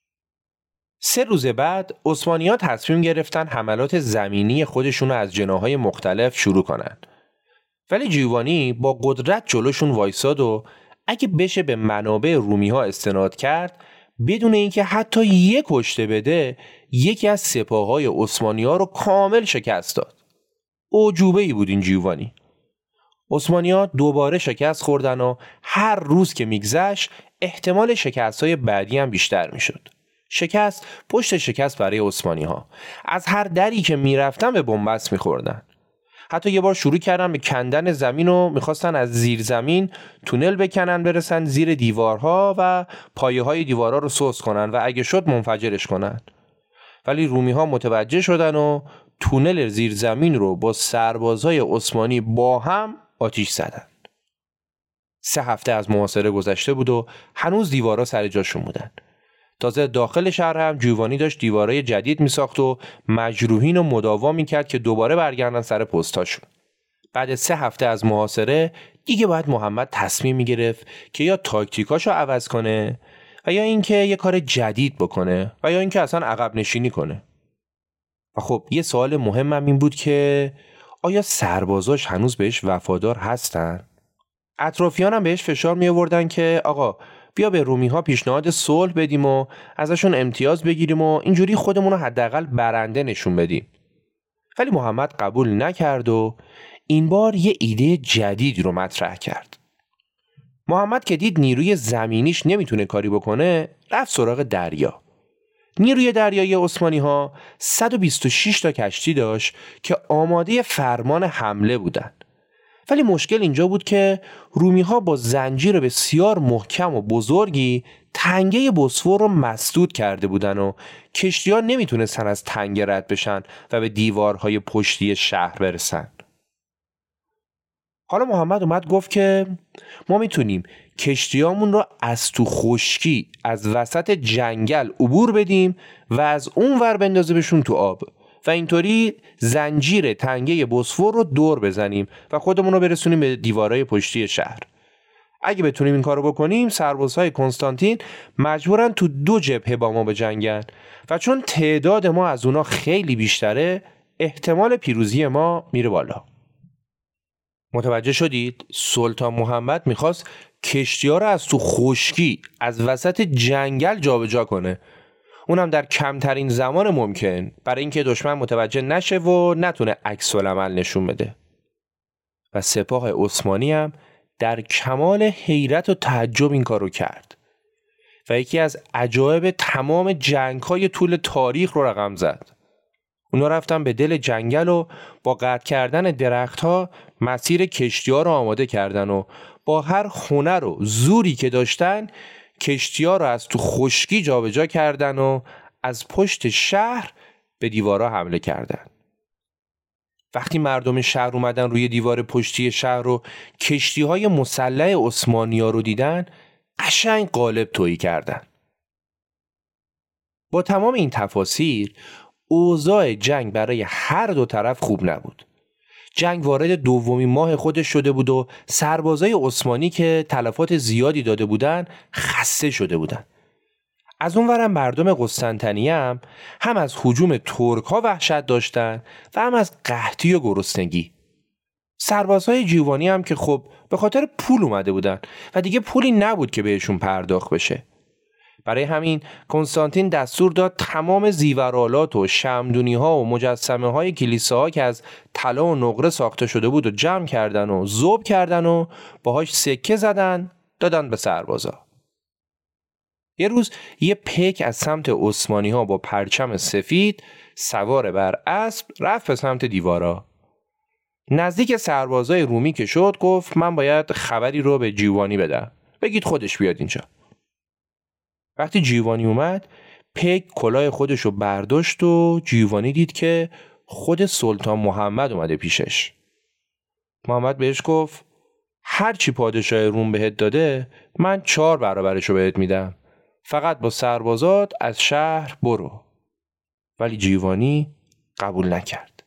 3 روز بعد عثمانی‌ها تصمیم گرفتن حملات زمینی خودشون رو از جناح‌های مختلف شروع کنن. ولی جیوانی با قدرت جلوشون وایساد و اگه بشه به منابع رومی‌ها استناد کرد، بدون اینکه حتی یک کشته بده، یکی از سپاه‌های عثمانی‌ها رو کامل شکست داد. عجوبه‌ای بود این جیوانی. عثمانی‌ها دوباره شکست خوردن و هر روز که میگذشت احتمال شکست‌های بعدی هم بیشتر میشد. شکست پشت شکست برای عثمانی‌ها. از هر دری که میرفتن به بنبست میخوردن. حتی یه بار شروع کردن به کندن زمین و میخواستن از زیر زمین تونل بکنن برسن زیر دیوارها و پایه‌های دیوارها رو سوس کنن و اگه شد منفجرش کنن. ولی رومی‌ها متوجه شدن و تونل زیر زمین رو با سربازای عثمانی با هم آتیش زدن. 3 هفته از محاصره گذشته بود و هنوز دیوارها سر جاشون بودن. تازه داخل شهر هم جیوانی داشت دیوارای جدید میساخت و مجروحین رو مداوا میکرد که دوباره برگردن سر پستاشون. بعد 3 هفته از محاصره دیگه باید محمد تصمیم میگرفت که یا تاکتیکاشو عوض کنه و یا اینکه یه کار جدید بکنه و یا اینکه اصلا عقب نشینی کنه. و خب یه سوال مهمم این بود که آیا سربازاش هنوز بهش وفادار هستن؟ اطرافیان هم بهش فشار می آوردن که آقا بیا به رومی‌ها پیشنهاد صلح بدیم و ازشون امتیاز بگیریم و اینجوری خودمون رو حداقل برنده نشون بدیم. ولی محمد قبول نکرد و این بار یه ایده جدید رو مطرح کرد. محمد که دید نیروی زمینیش نمیتونه کاری بکنه، رفت سراغ دریا. نیروی دریایی عثمانی‌ها 126 تا کشتی داشت که آماده فرمان حمله بودن. ولی مشکل اینجا بود که رومی‌ها با زنجیر بسیار محکم و بزرگی تنگه بوسفور رو مسدود کرده بودن و کشتی‌ها نمیتونستن از تنگه رد بشن و به دیوارهای پشتی شهر برسن. حالا محمد اومد گفت که ما میتونیم کشتیامون رو از تو خشکی از وسط جنگل عبور بدیم و از اون ور بندازیمشون تو آب و اینطوری زنجیر تنگه بوسفور رو دور بزنیم و خودمون رو برسونیم به دیوارهای پشتی شهر. اگه بتونیم این کارو بکنیم سربازهای کنستانتین مجبورن تو 2 جبهه با ما بجنگن و چون تعداد ما از اونا خیلی بیشتره احتمال پیروزی ما میره بالا. متوجه شدید؟ سلطان محمد میخواست کشتی‌ها رو از تو خشکی از وسط جنگل جابجا کنه، اونم در کمترین زمان ممکن، برای اینکه دشمن متوجه نشه و نتونه عکس العمل نشون بده. و سپاه عثمانی هم در کمال حیرت و تعجب این کارو کرد و یکی از عجایب تمام جنگ‌های طول تاریخ رو رقم زد. اونا رفتن به دل جنگل و با قطع کردن درخت‌ها مسیر کشتی‌ها رو آماده کردن و با هر هنر و زوری که داشتن کشتی‌ها رو از تو خشکی جابجا کردن و از پشت شهر به دیوارها حمله کردن. وقتی مردم شهر اومدن روی دیوار پشتی شهر رو کشتی‌های مسلح عثمانی‌ها رو دیدن، قشنگ قالب تویی کردن. با تمام این تفاصیل اوضاع جنگ برای هر دو طرف خوب نبود. جنگ وارد دومین ماه خودش شده بود و سربازای عثمانی که تلفات زیادی داده بودن خسته شده بودن. از اونورم مردم قسطنطنیه هم از هجوم ترک‌ها وحشت داشتن و هم از قحطی و گرسنگی. سربازهای جیوانی هم که خب به خاطر پول اومده بودن و دیگه پولی نبود که بهشون پرداخت بشه. برای همین کنستانتین دستور داد تمام زیورالات و شمعدونی‌ها و مجسمه‌های کلیساها که از طلا و نقره ساخته شده بود و جمع کردن و ذوب کردن و باهاش سکه زدن دادن به سربازا. یه روز یه پیک از سمت عثمانی‌ها با پرچم سفید سوار بر اسب رفت به سمت دیوارا. نزدیک سربازای رومی که شد گفت من باید خبری رو به جیوانی بدم. بگید خودش بیاد اینجا. وقتی جیوانی اومد پیک کلاه خودش رو برداشت و جیوانی دید که خود سلطان محمد اومده پیشش. محمد بهش گفت هر چی پادشاه روم بهت داده من 4 برابرشو بهت میدم. فقط با سربازات از شهر برو. ولی جیوانی قبول نکرد.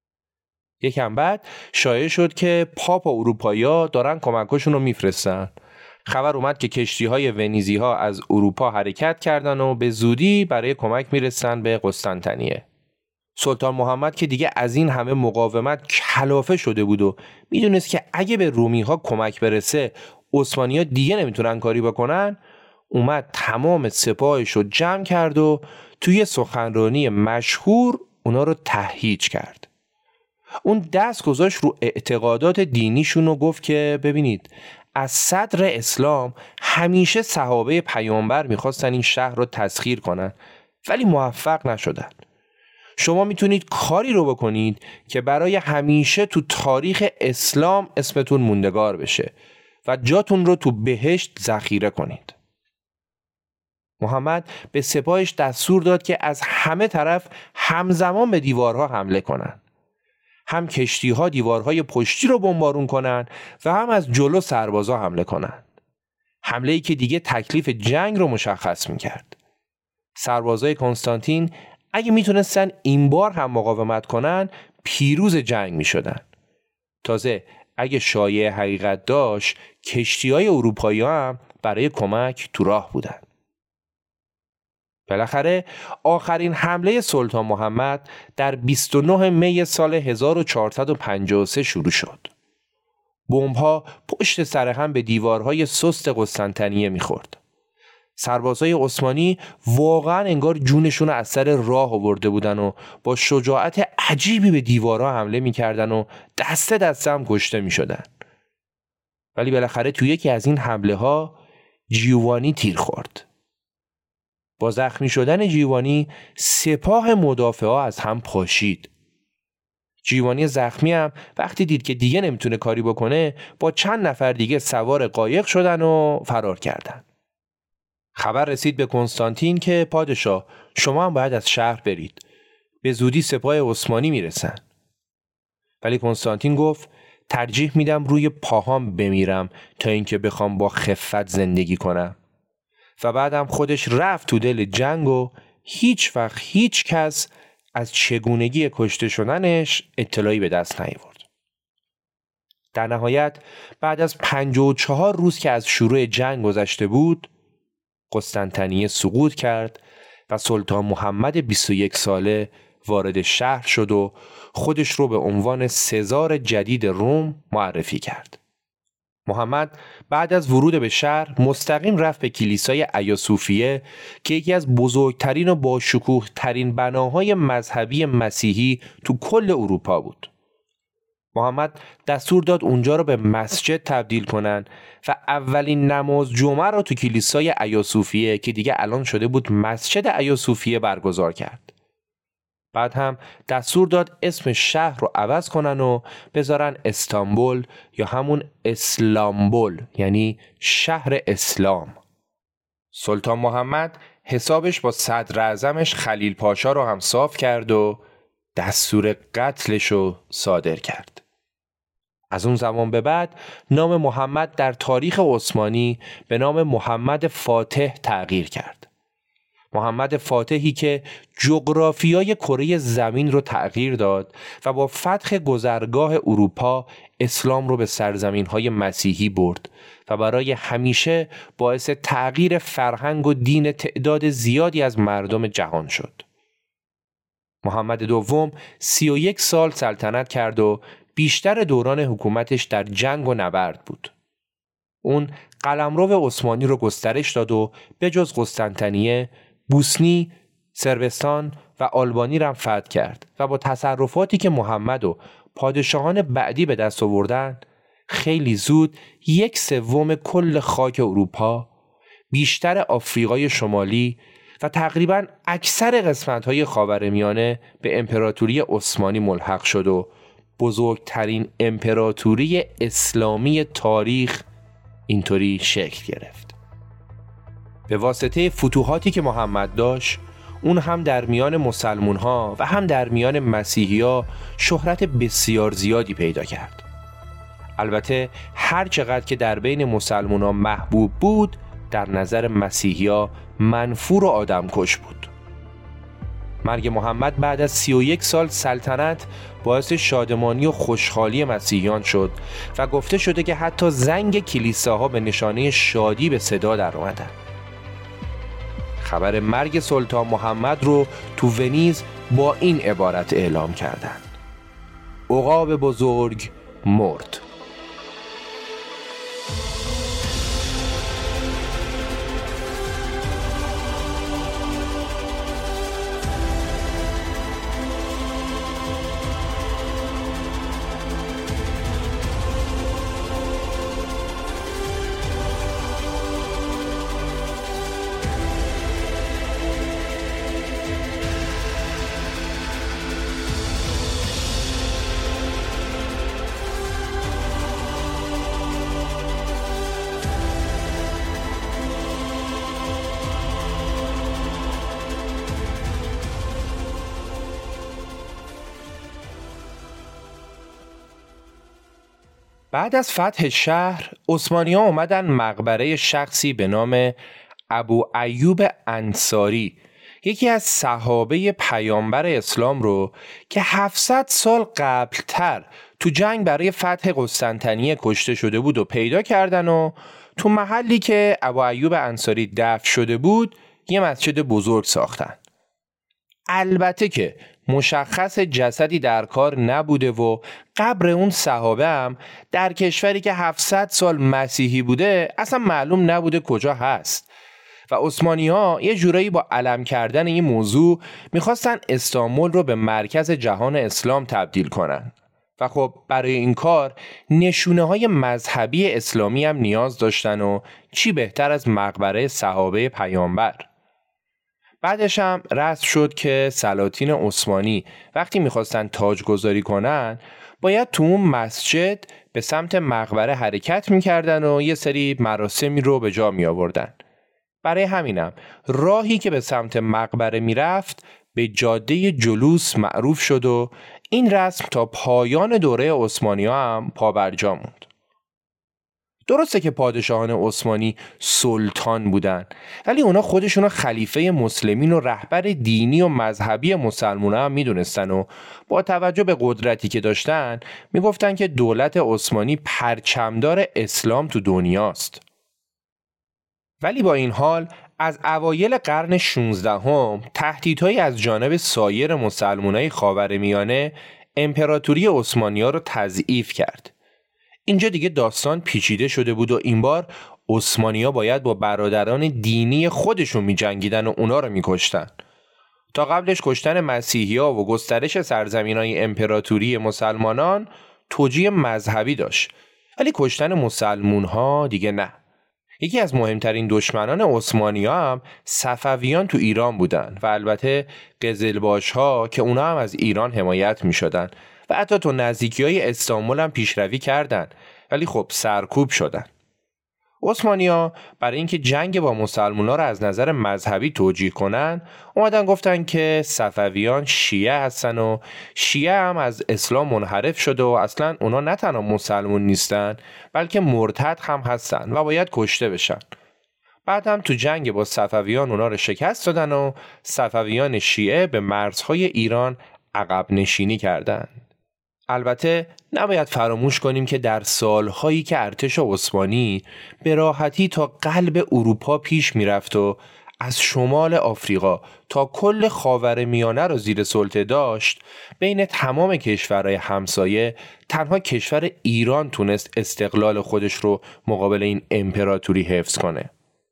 یکم بعد شایع شد که پاپ و اروپایی‌ها دارن کمکاشون رو میفرستن. خبر اومد که کشتی‌های ونیزی‌ها از اروپا حرکت کردن و به زودی برای کمک میرسن به قسطنطنیه. سلطان محمد که دیگه از این همه مقاومت کلافه شده بود و میدونست که اگه به رومی‌ها کمک برسه عثمانی‌ها دیگه نمیتونن کاری بکنن، اومد تمام سپاهش رو جمع کرد و توی سخنرانی مشهور اونا رو تهییج کرد. اون دست گذاشت رو اعتقادات دینیشون و گفت که ببینید از صدر اسلام همیشه صحابه پیامبر میخواستن این شهر رو تسخیر کنن ولی موفق نشدن. شما میتونید کاری رو بکنید که برای همیشه تو تاریخ اسلام اسمتون موندگار بشه و جاتون رو تو بهشت ذخیره کنید. محمد به سپاهش دستور داد که از همه طرف همزمان به دیوارها حمله کنن. هم کشتی‌ها دیوارهای پشتی رو بمبارون کنن و هم از جلو سربازا حمله کنن. حمله‌ای که دیگه تکلیف جنگ رو مشخص می‌کرد. سربازای کنستانتین اگه میتونستن این بار هم مقاومت کنن پیروز جنگ میشدن. تازه اگه شایعه حقیقت داشت کشتی‌های اروپایی هم برای کمک تو راه بودن. بالاخره آخرین حمله سلطان محمد در 29 می سال 1453 شروع شد. بمب‌ها پشت سر هم به دیوارهای سست قسطنطنیه می‌خورد. سربازای عثمانی واقعا انگار جونشون از سر راه آورده بودن و با شجاعت عجیبی به دیوارها حمله می‌کردن و دسته دسته هم کشته می‌شدن. ولی بالاخره توی یکی از این حمله‌ها جیوانی تیر خورد. با زخمی شدن جیوانی سپاه مدافعا از هم پاشید. جیوانی زخمی هم وقتی دید که دیگه نمیتونه کاری بکنه با چند نفر دیگه سوار قایق شدن و فرار کردن. خبر رسید به کنستانتین که پادشاه شما هم باید از شهر برید. به زودی سپاه عثمانی میرسن. ولی کنستانتین گفت ترجیح میدم روی پاهام بمیرم تا اینکه بخوام با خفت زندگی کنم. و بعدم خودش رفت تو دل جنگ و هیچ وقت هیچ کس از چگونگی کشته شدنش اطلاعی به دست نیاورد. در نهایت بعد از 54 روز که از شروع جنگ گذشته بود، قسطنطنیه سقوط کرد و سلطان محمد 21 ساله وارد شهر شد و خودش رو به عنوان سزار جدید روم معرفی کرد. محمد بعد از ورود به شهر مستقیم رفت به کلیسای ایاصوفیه که یکی از بزرگترین و باشکوه ترین بناهای مذهبی مسیحی تو کل اروپا بود. محمد دستور داد اونجا رو به مسجد تبدیل کنن و اولین نماز جمعه رو تو کلیسای ایاصوفیه که دیگه الان شده بود مسجد ایاصوفیه برگزار کرد. بعد هم دستور داد اسم شهر رو عوض کنن و بذارن استانبول یا همون اسلامبول، یعنی شهر اسلام. سلطان محمد حسابش با صدر اعظمش خلیل پاشا رو هم صاف کرد و دستور قتلش رو صادر کرد. از اون زمان به بعد نام محمد در تاریخ عثمانی به نام محمد فاتح تغییر کرد. محمد فاتحی که جغرافیای کره زمین رو تغییر داد و با فتح گذرگاه اروپا اسلام رو به سرزمین‌های مسیحی برد و برای همیشه باعث تغییر فرهنگ و دین تعداد زیادی از مردم جهان شد. محمد دوم 31 سال سلطنت کرد و بیشتر دوران حکومتش در جنگ و نبرد بود. اون قلمرو عثمانی رو گسترش داد و به جز قسطنطنیه، بوسنی، صربستان و آلبانی را فتح کرد و با تصرفاتی که محمد و پادشاهان بعدی به دست آوردن خیلی زود 1/3 کل خاک اروپا، بیشتر آفریقای شمالی و تقریباً اکثر قسمت‌های خاورمیانه به امپراتوری عثمانی ملحق شد و بزرگترین امپراتوری اسلامی تاریخ اینطوری شکل گرفت. به واسطه فتوحاتی که محمد داشت، اون هم در میان مسلمان‌ها و هم در میان مسیحی‌ها شهرت بسیار زیادی پیدا کرد. البته هر چقدر که در بین مسلمان‌ها محبوب بود، در نظر مسیحی‌ها منفور و آدمکش بود. مرگ محمد بعد از 31 سال سلطنت باعث شادمانی و خوشحالی مسیحیان شد و گفته شده که حتی زنگ کلیساها به نشانه شادی به صدا در اومدن. خبر مرگ سلطان محمد رو تو ونیز با این عبارت اعلام کردند: عقاب بزرگ مرد. بعد از فتح شهر، عثمانی‌ها اومدن مقبره شخصی به نام ابو ایوب انصاری، یکی از صحابه پیامبر اسلام رو که 700 سال قبلتر تو جنگ برای فتح قسطنطنیه کشته شده بود و پیدا کردن و تو محلی که ابو ایوب انصاری دفن شده بود یه مسجد بزرگ ساختن. البته که مشخص جسدی در کار نبوده و قبر اون صحابه هم در کشوری که 700 سال مسیحی بوده اصلا معلوم نبوده کجا هست و عثمانی‌ها یه جورایی با علم کردن این موضوع میخواستن استانبول رو به مرکز جهان اسلام تبدیل کنن و خب برای این کار نشونه‌های مذهبی اسلامی هم نیاز داشتن و چی بهتر از مقبره صحابه پیامبر. بعدش هم رسم شد که سلاطین عثمانی وقتی میخواستن تاج گذاری کنن باید تو اون مسجد به سمت مقبره حرکت میکردن و یه سری مراسمی رو به جا میآوردن. برای همینم راهی که به سمت مقبره میرفت به جاده جلوس معروف شد و این رسم تا پایان دوره عثمانی‌ها هم پابرجا موند. درسته که پادشاهان عثمانی سلطان بودن، ولی اونا خودشون خلیفه مسلمین و رهبر دینی و مذهبی مسلمونا هم میدونستن و با توجه به قدرتی که داشتن میگفتن که دولت عثمانی پرچمدار اسلام تو دنیاست. ولی با این حال از اوایل قرن 16 تهدیدهایی از جانب سایر مسلمانای خاورمیانه امپراتوری عثمانی‌ها رو تضعیف کرد. اینجا دیگه داستان پیچیده شده بود و این بار عثمانی‌ها باید با برادران دینی خودشون می‌جنگیدن و اونا رو می‌کشتن. تا قبلش کشتن مسیحی‌ها و گسترش سرزمین‌های امپراتوری مسلمانان توجیه مذهبی داشت، ولی کشتن مسلمون‌ها دیگه نه. یکی از مهمترین دشمنان عثمانی‌ها هم صفویان تو ایران بودن و البته قزلباش‌ها که اونا هم از ایران حمایت می‌شدن و حتی تو نزدیکی‌های استانبول هم پیشروی کردند، ولی خب سرکوب شدن. عثمانی‌ها برای اینکه جنگ با مسلمان‌ها رو از نظر مذهبی توجیه کنن، اومدن گفتن که صفویان شیعه هستن و شیعه هم از اسلام منحرف شده و اصلا اونا نه تنها مسلمون نیستن بلکه مرتد هم هستن و باید کشته بشن. بعد هم تو جنگ با صفویان اونا رو شکست دادن و صفویان شیعه به مرزهای ایران عقب نشینی کردن. البته نباید فراموش کنیم که در سالهایی که ارتش عثمانی به راحتی تا قلب اروپا پیش میرفت و از شمال آفریقا تا کل خاورمیانه رو زیر سلطه داشت، بین تمام کشورهای همسایه تنها کشور ایران تونست استقلال خودش رو مقابل این امپراتوری حفظ کنه.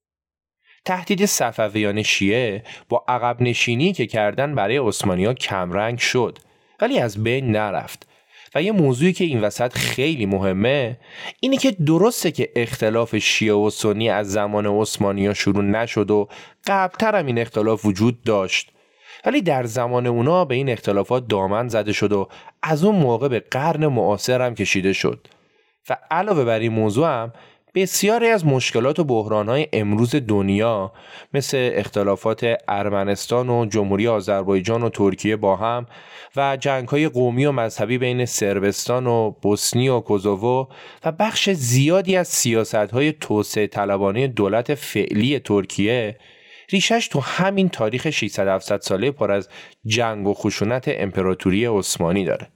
تهدید صفویان شیعه با عقب نشینی که کردن برای عثمانی‌ها کمرنگ شد، ولی از بین نرفت. و یه موضوعی که این وسط خیلی مهمه اینه که درسته که اختلاف شیعه و سنی از زمان عثمانی‌ها شروع نشد و قبل‌تر هم این اختلاف وجود داشت، ولی در زمان اونا به این اختلافات دامن زده شد و از اون موقع به قرن معاصر هم کشیده شد. و علاوه بر این موضوع هم بسیاری از مشکلات و بحران‌های امروز دنیا مثل اختلافات ارمنستان و جمهوری آذربایجان و ترکیه با هم و جنگ‌های قومی و مذهبی بین صربستان و بوسنی و کوزوو و بخش زیادی از سیاست‌های توسعه طلبانه دولت فعلی ترکیه ریشش تو همین تاریخ 600-700 ساله پر از جنگ و خشونت امپراتوری عثمانی داره.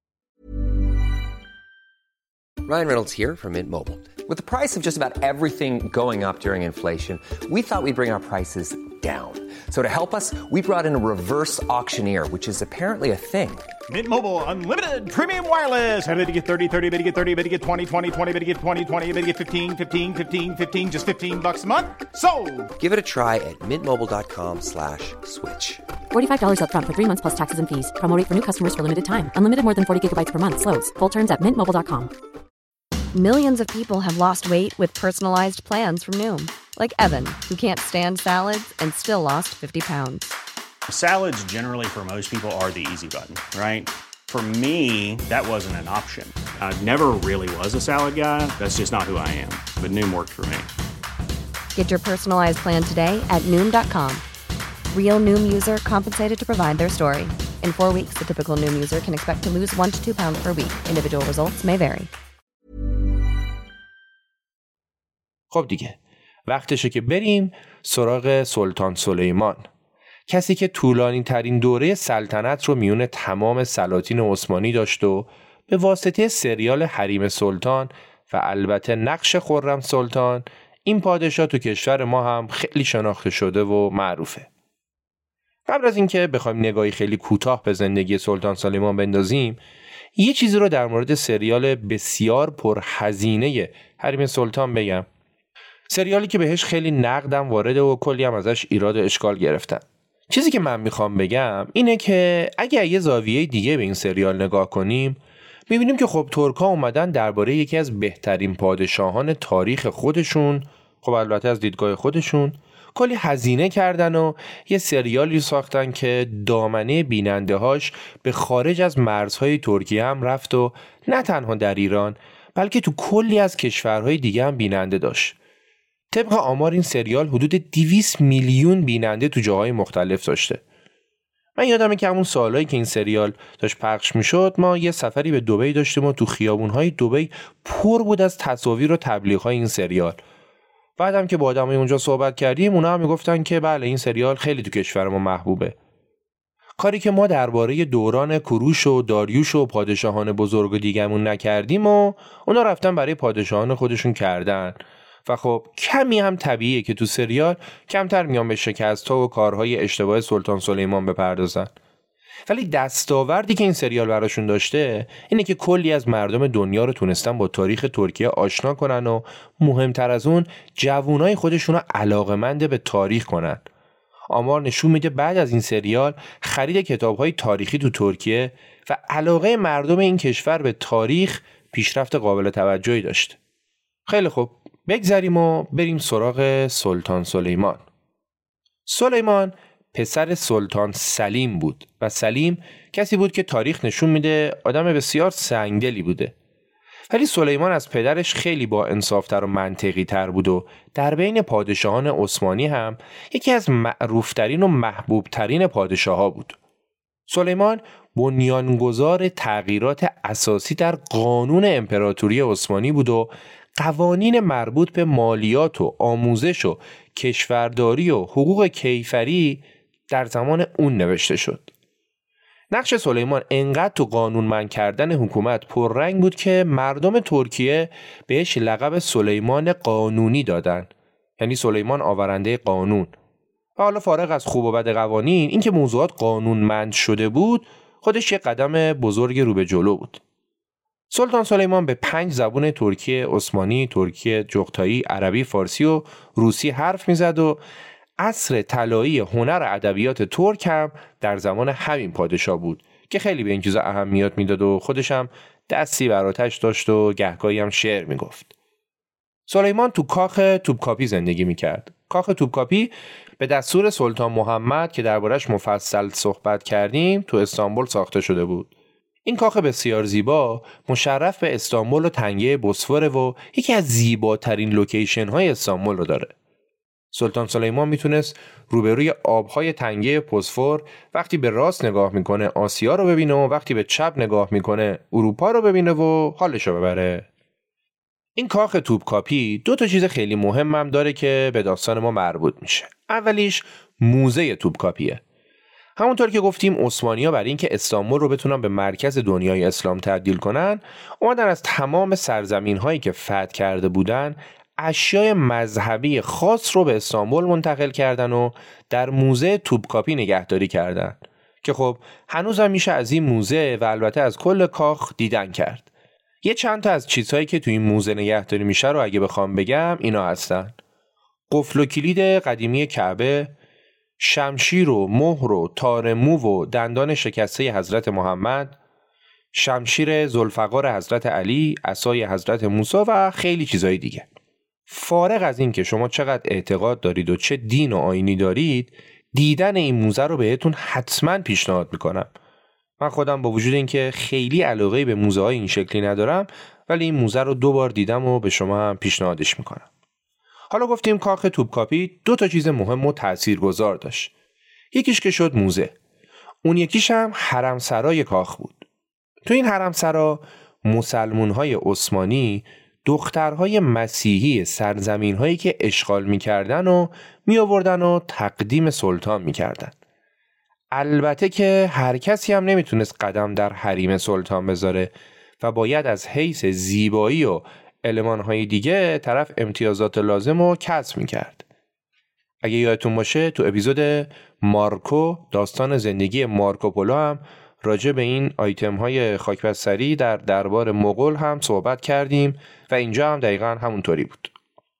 Ryan Reynolds here from Mint Mobile. With the price of just about everything going up during inflation, we thought we'd bring our prices down. So to help us, we brought in a reverse auctioneer, which is apparently a thing. Mint Mobile Unlimited Premium Wireless. How to get 30, 30, bit to get 30, bit to get 20, 20, 20, bit to get 20, 20, bit to get 15, 15, 15, 15, just $15 a month? Sold! Give it a try at mintmobile.com/switch. $45 up front for 3 months plus taxes and fees. Promo rate for new customers for limited time. Unlimited more than 40 gigabytes per month. Slows full terms at mintmobile.com. Millions of people have lost weight with personalized plans from Noom. Like Evan, who can't stand salads and still lost 50 pounds. Salads generally for most people are the easy button, right? For me, that wasn't an option. I never really was a salad guy. That's just not who I am. But Noom worked for me. Get your personalized plan today at Noom.com. Real Noom user compensated to provide their story. In 4 weeks, the typical Noom user can expect to lose 1 to 2 pounds per week. Individual results may vary. خب دیگه وقتشه که بریم سراغ سلطان سلیمان، کسی که طولانی ترین دوره سلطنت رو میون تمام سلاطین عثمانی داشت و به واسطه سریال حریم سلطان و البته نقش خرم سلطان این پادشاه تو کشور ما هم خیلی شناخته شده و معروفه. قبل از اینکه بخوایم نگاهی خیلی کوتاه به زندگی سلطان سلیمان بندازیم، یه چیزی رو در مورد سریال بسیار پرهزینه حریم سلطان بگم. سریالی که بهش خیلی نقدم وارده و کلی هم ازش ایراد و اشکال گرفتن. چیزی که من میخوام بگم اینه که اگه یه زاویه دیگه به این سریال نگاه کنیم، میبینیم که خب ترک‌ها اومدن درباره یکی از بهترین پادشاهان تاریخ خودشون، خب البته از دیدگاه خودشون، کلی هزینه کردن و یه سریالی ساختن که دامنه بیننده‌هاش به خارج از مرزهای ترکیه هم رفت و نه تنها در ایران بلکه تو کلی از کشورهای دیگه هم بیننده داشت. طبق آمار این سریال حدود 200 میلیون بیننده تو جاهای مختلف داشته. من یادمه که همون سالایی که این سریال داشت پخش میشد ما یه سفری به دبی داشتیم و تو خیابون‌های دبی پر بود از تصاویر و تبلیغ‌های این سریال. بعدم که با آدمای اونجا صحبت کردیم اونا هم میگفتن که بله این سریال خیلی تو کشور ما محبوبه. کاری که ما درباره دوران کوروش و داریوش و پادشاهان بزرگ و دیگه‌مون نکردیم و اونا رفتن برای پادشاهان خودشون کردن. و خب کمی هم طبیعیه که تو سریال کمتر میان به شکست‌ها و کارهای اشتباه سلطان سلیمان بپردازن. ولی دستاوردی که این سریال براشون داشته اینه که کلی از مردم دنیا رو تونستن با تاریخ ترکیه آشنا کنن و مهمتر از اون جوونای خودشون رو علاقه‌مند به تاریخ کنن. آمار نشون میده بعد از این سریال خرید کتاب‌های تاریخی تو ترکیه و علاقه مردم این کشور به تاریخ پیشرفت قابل توجهی داشته. خیلی خوب، بگذریم و بریم سراغ سلطان سلیمان. سلیمان پسر سلطان سلیم بود و سلیم کسی بود که تاریخ نشون میده آدم بسیار سنگدلی بوده. ولی سلیمان از پدرش خیلی با انصافتر و منطقی تر بود و در بین پادشاهان عثمانی هم یکی از معروفترین و محبوبترین پادشاه‌ها بود. سلیمان بنیانگذار تغییرات اساسی در قانون امپراتوری عثمانی بود و قوانین مربوط به مالیات و آموزش و کشورداری و حقوق کیفری در زمان اون نوشته شد. نقش سلیمان انقدر تو قانونمند کردن حکومت پررنگ بود که مردم ترکیه بهش لقب سلیمان قانونی دادن، یعنی سلیمان آورنده قانون. و حالا فارغ از خوب و بد قوانین، این که موضوعات قانونمند شده بود خودش یه قدم بزرگ رو به جلو بود. سلطان سلیمان به 5 زبان ترکیه، عثمانی، ترکیه جغتایی، عربی، فارسی و روسی حرف میزد و عصر طلایی هنر ادبیات ترک هم در زمان همین پادشاه بود که خیلی به این چیزا اهمیت میداد و خودش هم دستی بر آتش داشت و گهگاهی هم شعر میگفت. سلیمان تو کاخ توپکاپی زندگی میکرد. کاخ توپکاپی به دستور سلطان محمد که دربارش مفصل صحبت کردیم تو استانبول ساخته شده بود. این کاخ بسیار زیبا مشرف به استانبول و تنگه بوسفور و یکی از زیباترین لوکیشن های استانبول رو داره. سلطان سلیمان میتونست روبروی آبهای تنگه بوسفور وقتی به راست نگاه میکنه آسیا رو ببینه و وقتی به چپ نگاه میکنه اروپا رو ببینه و حالش رو ببره. این کاخ توپکاپی 2 چیز خیلی مهم هم داره که به داستان ما مربوط میشه. اولیش موزه توپکاپیه. همونطور که گفتیم عثمانی‌ها برای اینکه استانبول رو بتونن به مرکز دنیای اسلام تبدیل کنن اومدن از تمام سرزمین‌هایی که فتح کرده بودن اشیای مذهبی خاص رو به استانبول منتقل کردن و در موزه توپکاپی نگهداری کردن که خب هنوز هم میشه از این موزه و البته از کل کاخ دیدن کرد. یه چند تا از چیزهایی که توی این موزه نگهداری میشه رو اگه بخوام بگم اینا هستن: قفل و کلید قدیمی کعبه، شمشیر و مهر و تار مو و دندان شکسته حضرت محمد، شمشیر ذوالفقار حضرت علی، عصای حضرت موسی و خیلی چیزای دیگه. فارغ از این که شما چقدر اعتقاد دارید و چه دین و آیینی دارید، دیدن این موزه رو بهتون حتما پیشنهاد میکنم. من خودم با وجود اینکه خیلی علاقه به موزه های این شکلی ندارم ولی این موزه رو 2 بار دیدم و به شما هم پیشنهادش میکنم. حالا گفتیم کاخ توپکاپی 2 چیز مهم و تاثیرگذار داشت. یکیش که شد موزه، اون یکیش هم حرمسرای کاخ بود. تو این حرمسرا مسلمان‌های عثمانی دخترهای مسیحی سرزمین‌هایی که اشغال می‌کردن و می‌آوردن و تقدیم سلطان می‌کردن. البته که هر کسی هم نمیتونست قدم در حریم سلطان بذاره و باید از حیث زیبایی و المان‌های دیگه طرف امتیازات لازم رو کسب می‌کرد. اگه یادتون باشه تو اپیزود مارکو داستان زندگی مارکوپولو هم راجع به این آیتم‌های خاکبستری در دربار مغول هم صحبت کردیم و اینجا هم دقیقاً همونطوری بود.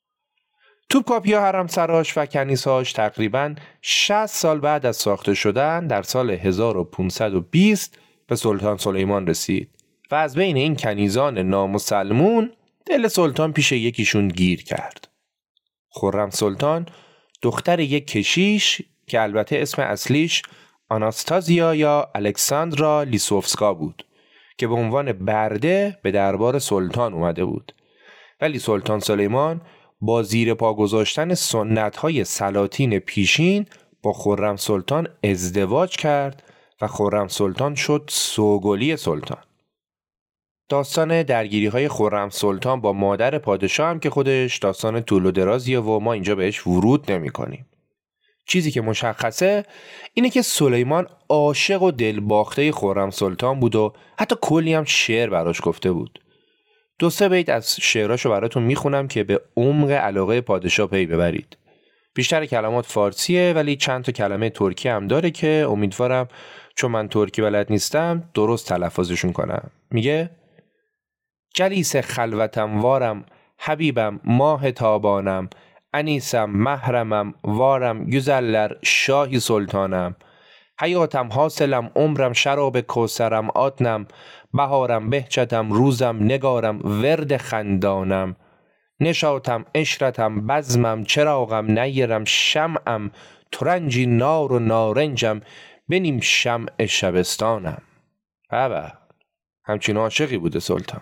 توپکاپی‌ها حرمسراش و کنیسه‌هاش تقریباً 60 سال بعد از ساخته شدن در سال 1520 به سلطان سلیمان رسید و از بین این کنیزان نامسلمون دل سلطان پیش یکیشون گیر کرد. خرم سلطان دختر یک کشیش که البته اسم اصلیش آناستازیا یا الکساندرا لیسوفسکا بود که به عنوان برده به دربار سلطان اومده بود. ولی سلطان سلیمان با زیر پا گذاشتن سنت‌های سلاطین پیشین با خرم سلطان ازدواج کرد و خرم سلطان شد سوگلی سلطان. داستان درگیری های خرم سلطان با مادر پادشاه هم که خودش داستان طول و درازیه و ما اینجا بهش ورود نمی کنیم. چیزی که مشخصه اینه که سلیمان عاشق و دلباخته خرم سلطان بود و حتی کلی هم شعر براش گفته بود. 2-3 بیت از شعراشو براتون میخونم که به عمق علاقه پادشاه پی ببرید. بیشتر کلمات فارسیه ولی چند تا کلمه ترکی هم داره که امیدوارم چون من ترکی بلد نیستم درست تلفظشون کنم. میگه جلیس خلوتم وارم حبیبم ماه تابانم انیسم محرمم وارم گزلر شاهی سلطانم حیاتم حاصلم عمرم شراب کوثرم آتنم بهارم بهجتم روزم نگارم ورد خندانم نشاتم عشرتم بزمم چراغم نیرم شمعم ترنجی نار و نارنجم بنیم شمع شبستانم. بابا همچین عاشقی بوده سلطان.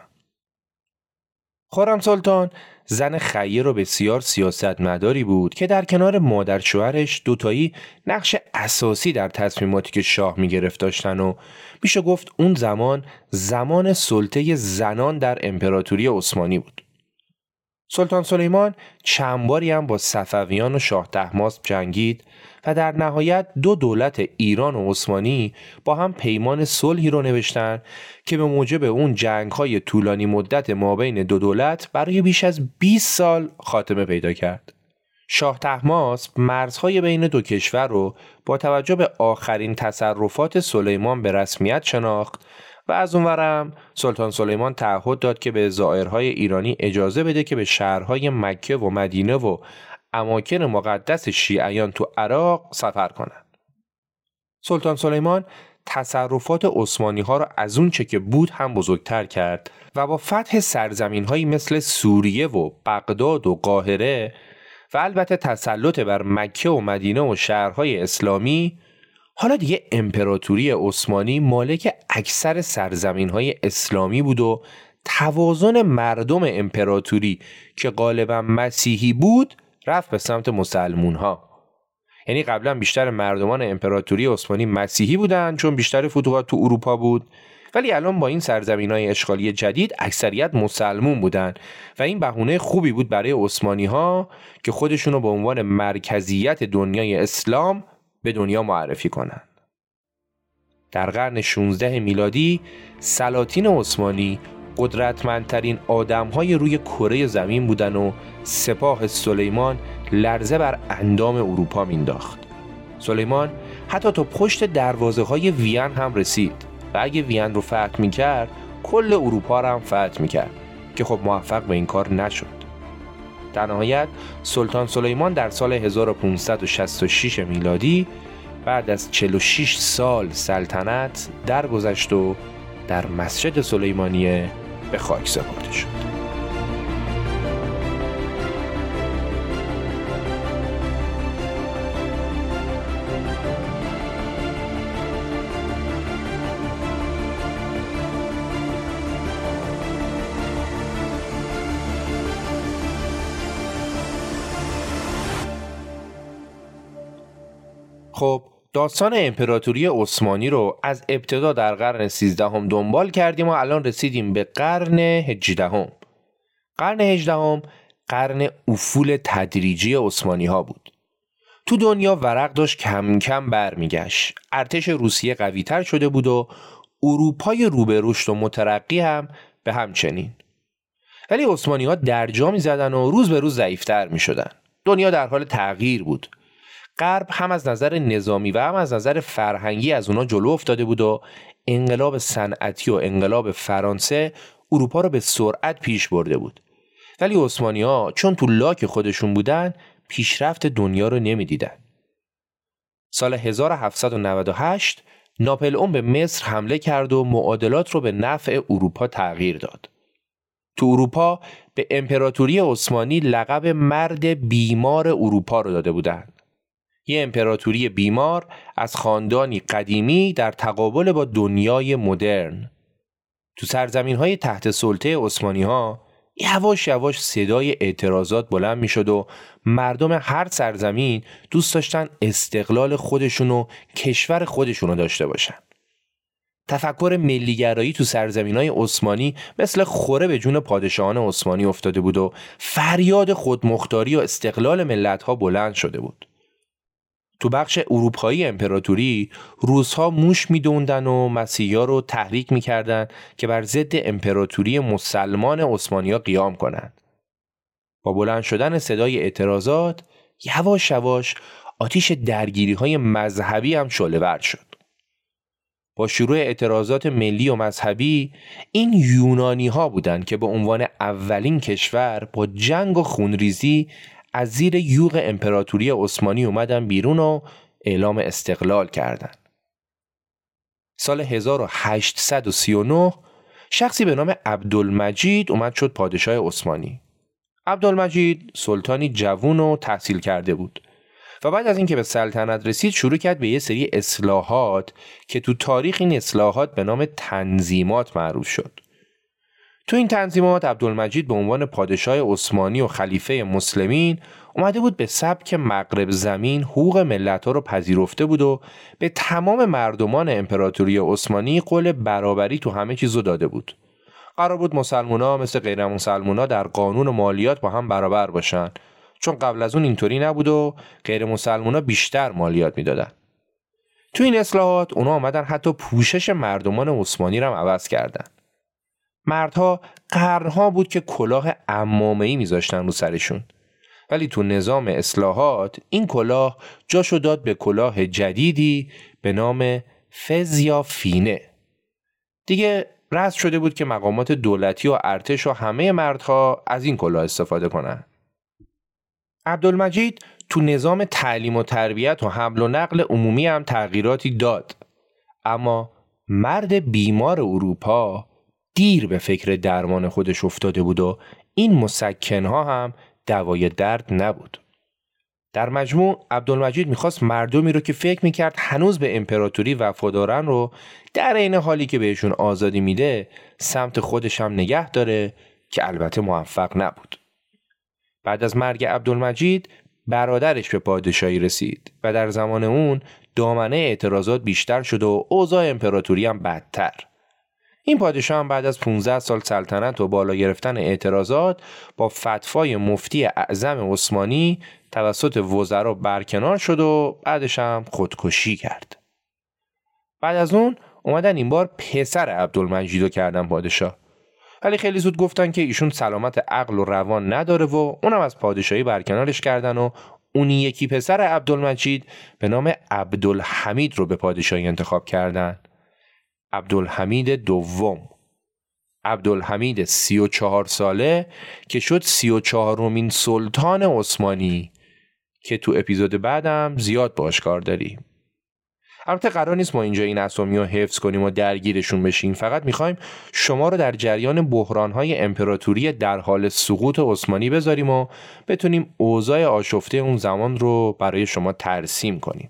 خرم سلطان زن خیر و بسیار سیاستمداری بود که در کنار مادر شوهرش دوتایی نقش اساسی در تصمیماتی که شاه میگرفت داشتن و میشه گفت اون زمان سلطه زنان در امپراتوری عثمانی بود. سلطان سلیمان چند باری هم با صفویان و شاه طهماسب جنگید و در نهایت 2 دولت ایران و عثمانی با هم پیمان صلحی رو نوشتن که به موجب اون جنگ‌های طولانی مدت مابین 2 دولت برای بیش از 20 سال خاتمه پیدا کرد. شاه طهماسب مرزهای بین 2 کشور رو با توجه به آخرین تصرفات سلیمان به رسمیت شناخت و از اونورم سلطان سلیمان تعهد داد که به زائرهای ایرانی اجازه بده که به شهرهای مکه و مدینه و اماکن مقدس شیعیان تو عراق سفر کنند. سلطان سلیمان تصرفات عثمانی ها را از اون چه که بود هم بزرگتر کرد و با فتح سرزمین هایی مثل سوریه و بغداد و قاهره و البته تسلط بر مکه و مدینه و شهرهای اسلامی حالا دیگه امپراتوری عثمانی مالک اکثر سرزمین‌های اسلامی بود و توازن مردم امپراتوری که غالبا مسیحی بود رفت به سمت مسلمون‌ها. یعنی قبلا بیشتر مردمان امپراتوری عثمانی مسیحی بودن چون بیشتر فتوحات تو اروپا بود، ولی الان با این سرزمین‌های اشغالی جدید اکثریت مسلمون بودن و این بهونه خوبی بود برای عثمانی‌ها که خودشونو به عنوان مرکزیت دنیای اسلام به دنیا معرفی کنند. در قرن 16 میلادی سلاطین عثمانی قدرتمندترین آدم‌های روی کره زمین بودن و سپاه سلیمان لرزه بر اندام اروپا مینداخت. سلیمان حتی تا پشت دروازه‌های وین هم رسید و اگه وین رو فتح می‌کرد کل اروپا رو هم فتح می‌کرد که خب موفق به این کار نشد. در نهایت سلطان سلیمان در سال 1566 میلادی بعد از 46 سال سلطنت درگذشت و در مسجد سلیمانیه به خاک سپرده شد. خب داستان امپراتوری عثمانی رو از ابتدا در قرن 13 دنبال کردیم و الان رسیدیم به قرن 18. قرن 18 قرن افول تدریجی عثمانی ها بود. تو دنیا ورق داشت کم کم برمیگشت. ارتش روسیه قوی تر شده بود و اروپای رو به رشد و مترقی هم به همچنین. ولی عثمانی ها درجا می زدن و روز به روز ضعیفتر می شدن. دنیا در حال تغییر بود. غرب هم از نظر نظامی و هم از نظر فرهنگی از اونا جلو افتاده بود و انقلاب صنعتی و انقلاب فرانسه اروپا رو به سرعت پیش برده بود. ولی عثمانی‌ها چون تو لاک خودشون بودن پیشرفت دنیا رو نمی‌دیدن. سال 1798 ناپلئون به مصر حمله کرد و معادلات رو به نفع اروپا تغییر داد. تو اروپا به امپراتوری عثمانی لقب مرد بیمار اروپا رو داده بودند. یه امپراتوری بیمار از خاندانی قدیمی در تقابل با دنیای مدرن. تو سرزمین‌های تحت سلطه عثمانی‌ها یواش یواش صدای اعتراضات بلند می شد و مردم هر سرزمین دوست داشتن استقلال خودشون و کشور خودشون رو داشته باشن. تفکر ملیگرایی تو سرزمینای عثمانی مثل خوره به جون پادشاهان عثمانی افتاده بود و فریاد خودمختاری و استقلال ملت‌ها بلند شده بود. تو بخش اروپایی امپراتوری روس‌ها موش می‌دوندن و مسیحی‌ها رو تحریک می‌کردن که بر ضد امپراتوری مسلمان عثمانی‌ها قیام کنند. با بلند شدن صدای اعتراضات یواش یواش آتش درگیری‌های مذهبی هم شعله‌ور شد. با شروع اعتراضات ملی و مذهبی این یونانی‌ها بودند که به عنوان اولین کشور با جنگ و خونریزی از زیر یوغ امپراتوری عثمانی اومدن بیرون و اعلام استقلال کردند. سال 1839 شخصی به نام عبدالمجید اومد شد پادشاه عثمانی. عبدالمجید سلطانی جوون و تحصیل کرده بود و بعد از اینکه به سلطنت رسید شروع کرد به یه سری اصلاحات که تو تاریخ این اصلاحات به نام تنظیمات معروف شد. تو این تنظیمات عبدالمجید به عنوان پادشاه عثمانی و خلیفه مسلمین اومده بود به سبک مغرب زمین حقوق ملت‌ها رو پذیرفته بود و به تمام مردمان امپراتوری عثمانی قول برابری تو همه چیزو داده بود. قرار بود مسلمونا مثل غیر مسلمونا در قانون و مالیات با هم برابر باشن، چون قبل از اون اینطوری نبود و غیر مسلمونا بیشتر مالیات میدادن. تو این اصلاحات اونا آمدن حتی پوشش مردمان عثمانی رو هم عوض کردن. مردها قرنها بود که کلاه عمامه‌ای میذاشتن رو سرشون، ولی تو نظام اصلاحات این کلاه جاشو داد به کلاه جدیدی به نام فز یا فینه. دیگه رسم شده بود که مقامات دولتی و ارتش و همه مردها از این کلاه استفاده کنن. عبدالمجید تو نظام تعلیم و تربیت و حمل و نقل عمومی هم تغییراتی داد، اما مرد بیمار اروپا دیر به فکر درمان خودش افتاده بود و این مسکنها هم دوای درد نبود. در مجموع عبدالمجید میخواست مردمی رو که فکر میکرد هنوز به امپراتوری وفادارن رو در این حالی که بهشون آزادی میده سمت خودش هم نگه داره، که البته موفق نبود. بعد از مرگ عبدالمجید برادرش به پادشاهی رسید و در زمان اون دامنه اعتراضات بیشتر شد و اوضاع امپراتوری هم بدتر. این پادشاه هم بعد از 15 سال سلطنت و بالا گرفتن اعتراضات با فتوای مفتی اعظم عثمانی توسط وزرا برکنار شد و بعدش هم خودکشی کرد. بعد از اون اومدن این بار پسر عبدالمجید رو کردن پادشاه، ولی خیلی زود گفتن که ایشون سلامت عقل و روان نداره و اونم از پادشاهی برکنارش کردن و اونی یکی پسر عبدالمجید به نام عبدالحمید رو به پادشاهی انتخاب کردن. عبدالحمید دوم، عبدالحمید 34 ساله که شد 34مین سلطان عثمانی، که تو اپیزود بعدم زیاد باش کار داریم. البته قرار نیست ما اینجا این اسامی رو حفظ کنیم و درگیرشون بشیم، فقط میخوایم شما رو در جریان بحران‌های امپراتوری در حال سقوط عثمانی بذاریم و بتونیم اوضاع آشفته اون زمان رو برای شما ترسیم کنیم.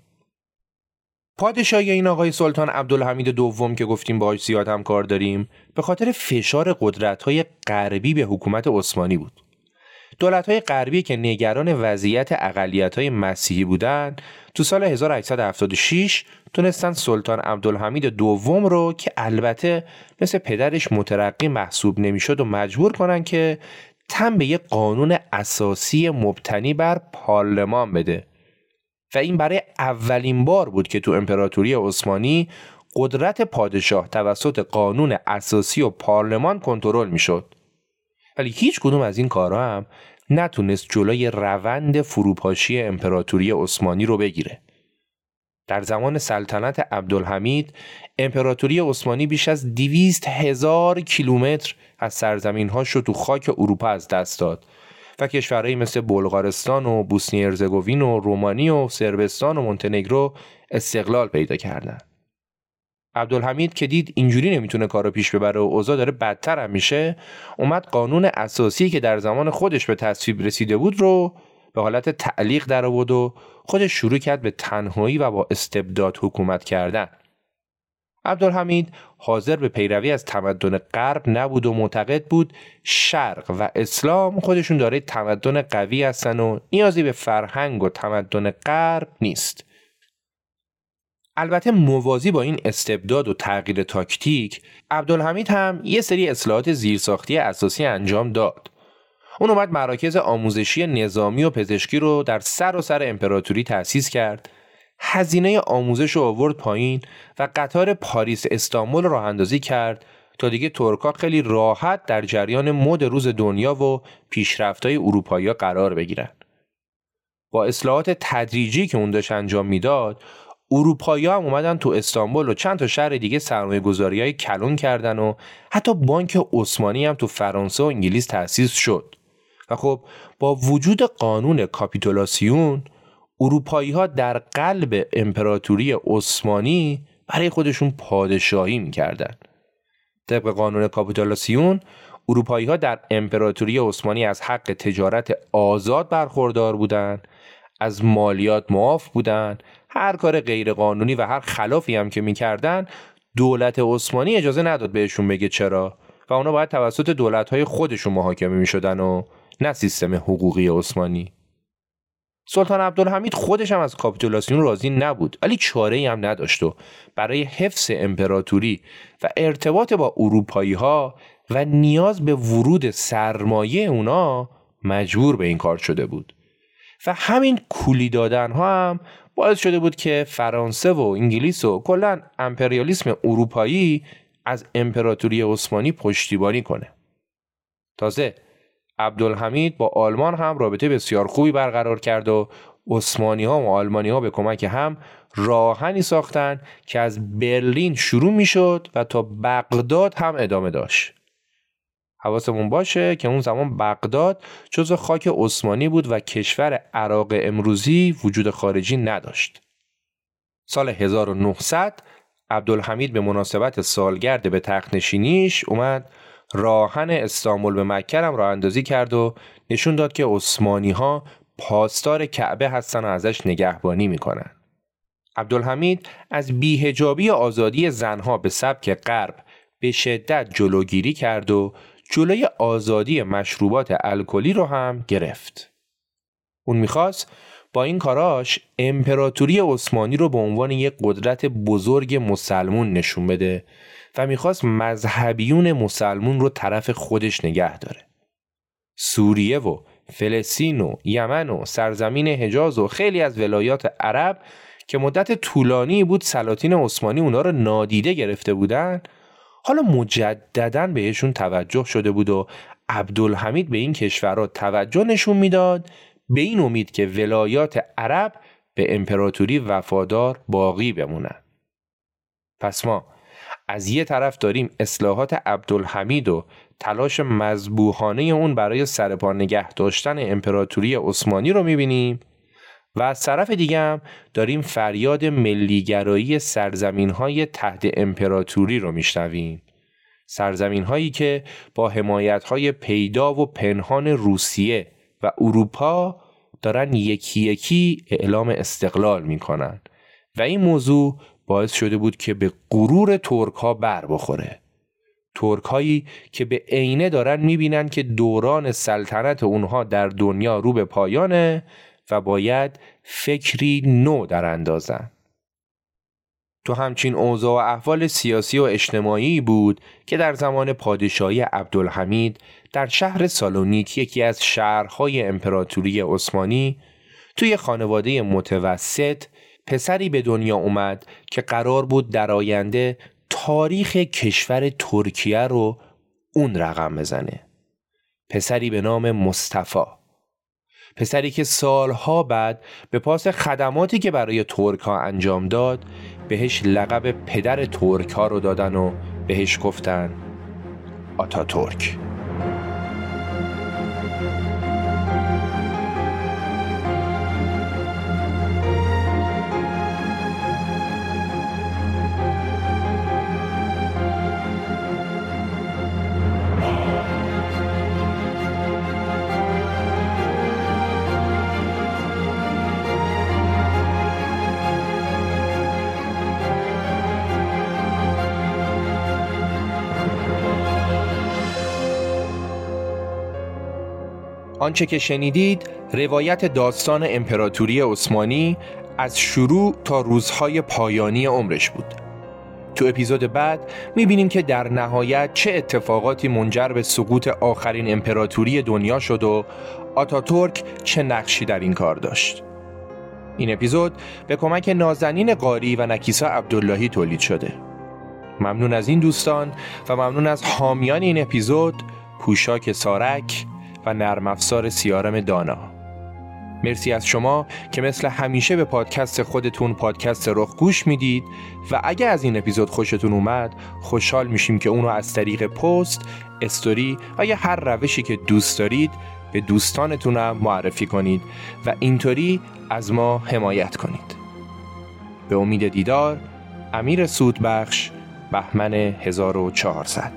پادشاهی این آقای سلطان عبدالحمید دوم که گفتیم باهاش زیاد هم کار داریم به خاطر فشار قدرت‌های غربی به حکومت عثمانی بود. دولت‌های غربی که نگران وضعیت اقلیت‌های مسیحی بودن تو سال 1876 تونستن سلطان عبدالحمید دوم رو که البته مثل پدرش مترقی محسوب نمی‌شد و مجبور کنن که تن به یک قانون اساسی مبتنی بر پارلمان بده و این برای اولین بار بود که تو امپراتوری عثمانی قدرت پادشاه توسط قانون اساسی و پارلمان کنترل میشد. ولی هیچ کدوم از این کارها هم نتونست جلوی روند فروپاشی امپراتوری عثمانی رو بگیره. در زمان سلطنت عبدالحمید امپراتوری عثمانی بیش از 200,000 کیلومتر از سرزمین‌هاش رو تو خاک اروپا از دست داد و کشورهایی مثل بلغارستان و بوسنی هرزگوین و رومانی و صربستان و مونتنگرو استقلال پیدا کردند. عبدالحمید که دید اینجوری نمیتونه کارو پیش ببره و اوضاع داره بدتر هم میشه، اومد قانون اساسی که در زمان خودش به تصویب رسیده بود رو به حالت تعلیق در آورد و خودش شروع کرد به تنهایی و با استبداد حکومت کردن. عبدالحمید حاضر به پیروی از تمدن غرب نبود و معتقد بود شرق و اسلام خودشون داره تمدن قوی هستن و نیازی به فرهنگ و تمدن غرب نیست. البته موازی با این استبداد و تغییر تاکتیک، عبدالحمید هم یه سری اصلاحات زیرساختی اساسی انجام داد. اون اومد مراکز آموزشی نظامی و پزشکی رو در سراسر امپراتوری تأسیس کرد، هزینه آموزش رو آورد پایین و قطار پاریس استانبول راه اندازی کرد تا دیگه ترک‌ها خیلی راحت در جریان مد روز دنیا و پیشرفت‌های اروپایی‌ها قرار بگیرن. با اصلاحات تدریجی که اون داشت انجام میداد، اروپایی‌ها هم اومدن تو استانبول و چند تا شهر دیگه سرمایه‌گذاری‌های کلان کردن و حتی بانک عثمانی هم تو فرانسه و انگلیس تأسیس شد. و خب با وجود قانون کاپیتولاسیون، اروپایی‌ها در قلب امپراتوری عثمانی برای خودشون پادشاهی می‌کردن. طبق قانون کاپیتولاسیون، اروپایی‌ها در امپراتوری عثمانی از حق تجارت آزاد برخوردار بودند، از مالیات معاف بودند، هر کار غیرقانونی و هر خلافی هم که می‌کردن، دولت عثمانی اجازه نداد بهشون بگه چرا و اونا باید توسط دولت‌های خودشون محاکمه می‌شدن و نه سیستم حقوقی عثمانی. سلطان عبدالحمید خودش هم از کاپیتولاسیون راضی نبود، ولی چاره‌ای هم نداشت و برای حفظ امپراتوری و ارتباط با اروپایی‌ها و نیاز به ورود سرمایه اونا مجبور به این کار شده بود. و همین کولی دادن‌ها هم باعث شده بود که فرانسه و انگلیس و کلاً امپریالیسم اروپایی از امپراتوری عثمانی پشتیبانی کنه. تازه عبدالحمید با آلمان هم رابطه بسیار خوبی برقرار کرد و عثمانی‌ها و آلمانی‌ها به کمک هم راهنی ساختن که از برلین شروع می‌شد و تا بغداد هم ادامه داشت. حواسمون باشه که اون زمان بغداد جزو خاک عثمانی بود و کشور عراق امروزی وجود خارجی نداشت. سال 1900 عبدالحمید به مناسبت سالگرد به تخت نشینیش اومد راهن استانبول به مکه هم راه اندازی کرد و نشون داد که عثمانی‌ها پاسدار کعبه هستن و ازش نگهبانی میکنن. عبدالحمید از بی‌حجابی آزادی زنها به سبک غرب به شدت جلوگیری کرد و جلوی آزادی مشروبات الکلی رو هم گرفت. اون میخواست با این کاراش امپراتوری عثمانی رو به عنوان یک قدرت بزرگ مسلمون نشون بده و میخواست مذهبیون مسلمون رو طرف خودش نگه داره. سوریه و فلسطین و یمن و سرزمین حجاز و خیلی از ولایات عرب که مدت طولانی بود سلاطین عثمانی اونا رو نادیده گرفته بودن، حالا مجدداً بهشون توجه شده بود و عبدالحمید به این کشورها توجه نشون میداد به این امید که ولایات عرب به امپراتوری وفادار باقی بمونن. پس ما از یه طرف داریم اصلاحات عبدالحمید و تلاش مذبوحانه اون برای سرپا نگه داشتن امپراتوری عثمانی رو میبینیم و از طرف دیگه هم داریم فریاد ملیگرایی سرزمین‌های تحت امپراتوری رو میشنویم. سرزمین‌هایی که با حمایت‌های پیدا و پنهان روسیه و اروپا دارن یکی یکی اعلام استقلال میکنن و این موضوع باعث شده بود که به غرور ترک‌ها بر بخوره. ترک‌هایی که به عینه دارن میبینن که دوران سلطنت اونها در دنیا رو به پایانه و باید فکری نو در اندازن. تو همچین اوضاع و احوال سیاسی و اجتماعی بود که در زمان پادشاهی عبدالحمید در شهر سالونیک، یکی از شهرهای امپراتوری عثمانی، توی خانواده متوسط پسری به دنیا اومد که قرار بود در آینده تاریخ کشور ترکیه رو اون رقم بزنه. پسری به نام مصطفی. پسری که سالها بعد به پاس خدماتی که برای ترک ها انجام داد بهش لقب پدر ترک ها رو دادن و بهش گفتن آتاتورک. آنچه که شنیدید روایت داستان امپراتوری عثمانی از شروع تا روزهای پایانی عمرش بود. تو اپیزود بعد میبینیم که در نهایت چه اتفاقاتی منجر به سقوط آخرین امپراتوری دنیا شد و آتاتورک چه نقشی در این کار داشت. این اپیزود به کمک نازنین قاری و نکیسا عبداللهی تولید شده. ممنون از این دوستان و ممنون از حامیان این اپیزود، پوشاک سارک و نرم افزار CRM دانا. مرسی از شما که مثل همیشه به پادکست خودتون پادکست رخ گوش میدید و اگه از این اپیزود خوشتون اومد خوشحال میشیم که اونو از طریق پست، استوری و یا هر روشی که دوست دارید به دوستانتونم معرفی کنید و اینطوری از ما حمایت کنید. به امید دیدار. امیر سودبخش، بهمن 1400.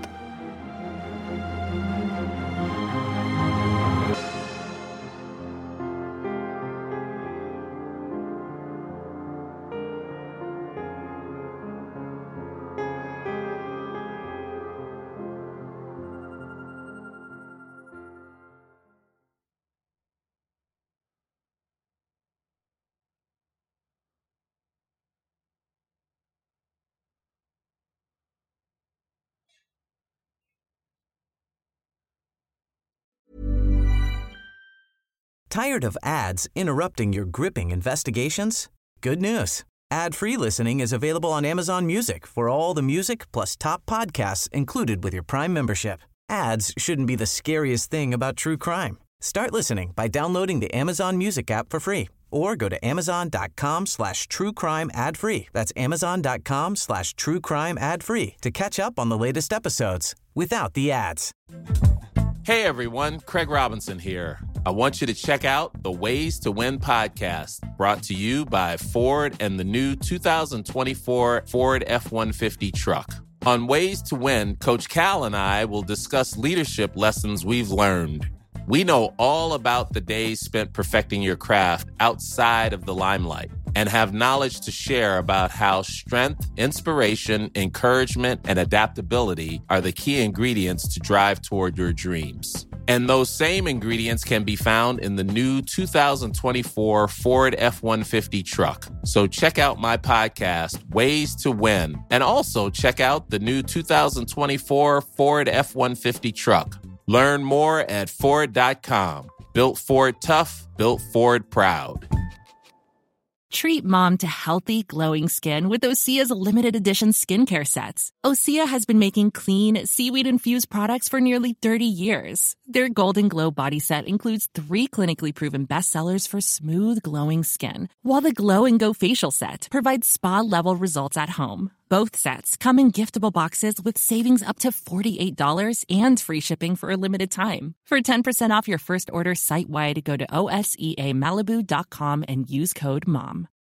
Tired of ads interrupting your gripping investigations? Good news. Ad-free listening is available on Amazon Music for all the music plus top podcasts included with your Prime membership. Ads shouldn't be the scariest thing about true crime. Start listening by downloading the Amazon Music app for free or go to amazon.com/truecrime ad-free. That's amazon.com/truecrime ad-free to catch up on the latest episodes without the ads. Hey everyone, Craig Robinson here. I want you to check out the Ways to Win podcast, brought to you by Ford and the new 2024 Ford F-150 truck. On Ways to Win, Coach Cal and I will discuss leadership lessons we've learned. We know all about the days spent perfecting your craft outside of the limelight and have knowledge to share about how strength, inspiration, encouragement, and adaptability are the key ingredients to drive toward your dreams. And those same ingredients can be found in the new 2024 Ford F-150 truck. So check out my podcast, Ways to Win, and also check out the new 2024 Ford F-150 truck. Learn more at Ford.com. Built Ford tough, built Ford proud. Treat mom to healthy, glowing skin with Osea's limited edition skincare sets. Osea has been making clean, seaweed-infused products for nearly 30 years. Their Golden Glow body set includes 3 clinically proven bestsellers for smooth, glowing skin, while the Glow and Go facial set provides spa-level results at home. Both sets come in giftable boxes with savings up to $48 and free shipping for a limited time. For 10% off your first order site-wide, go to OSEAMalibu.com and use code MOM.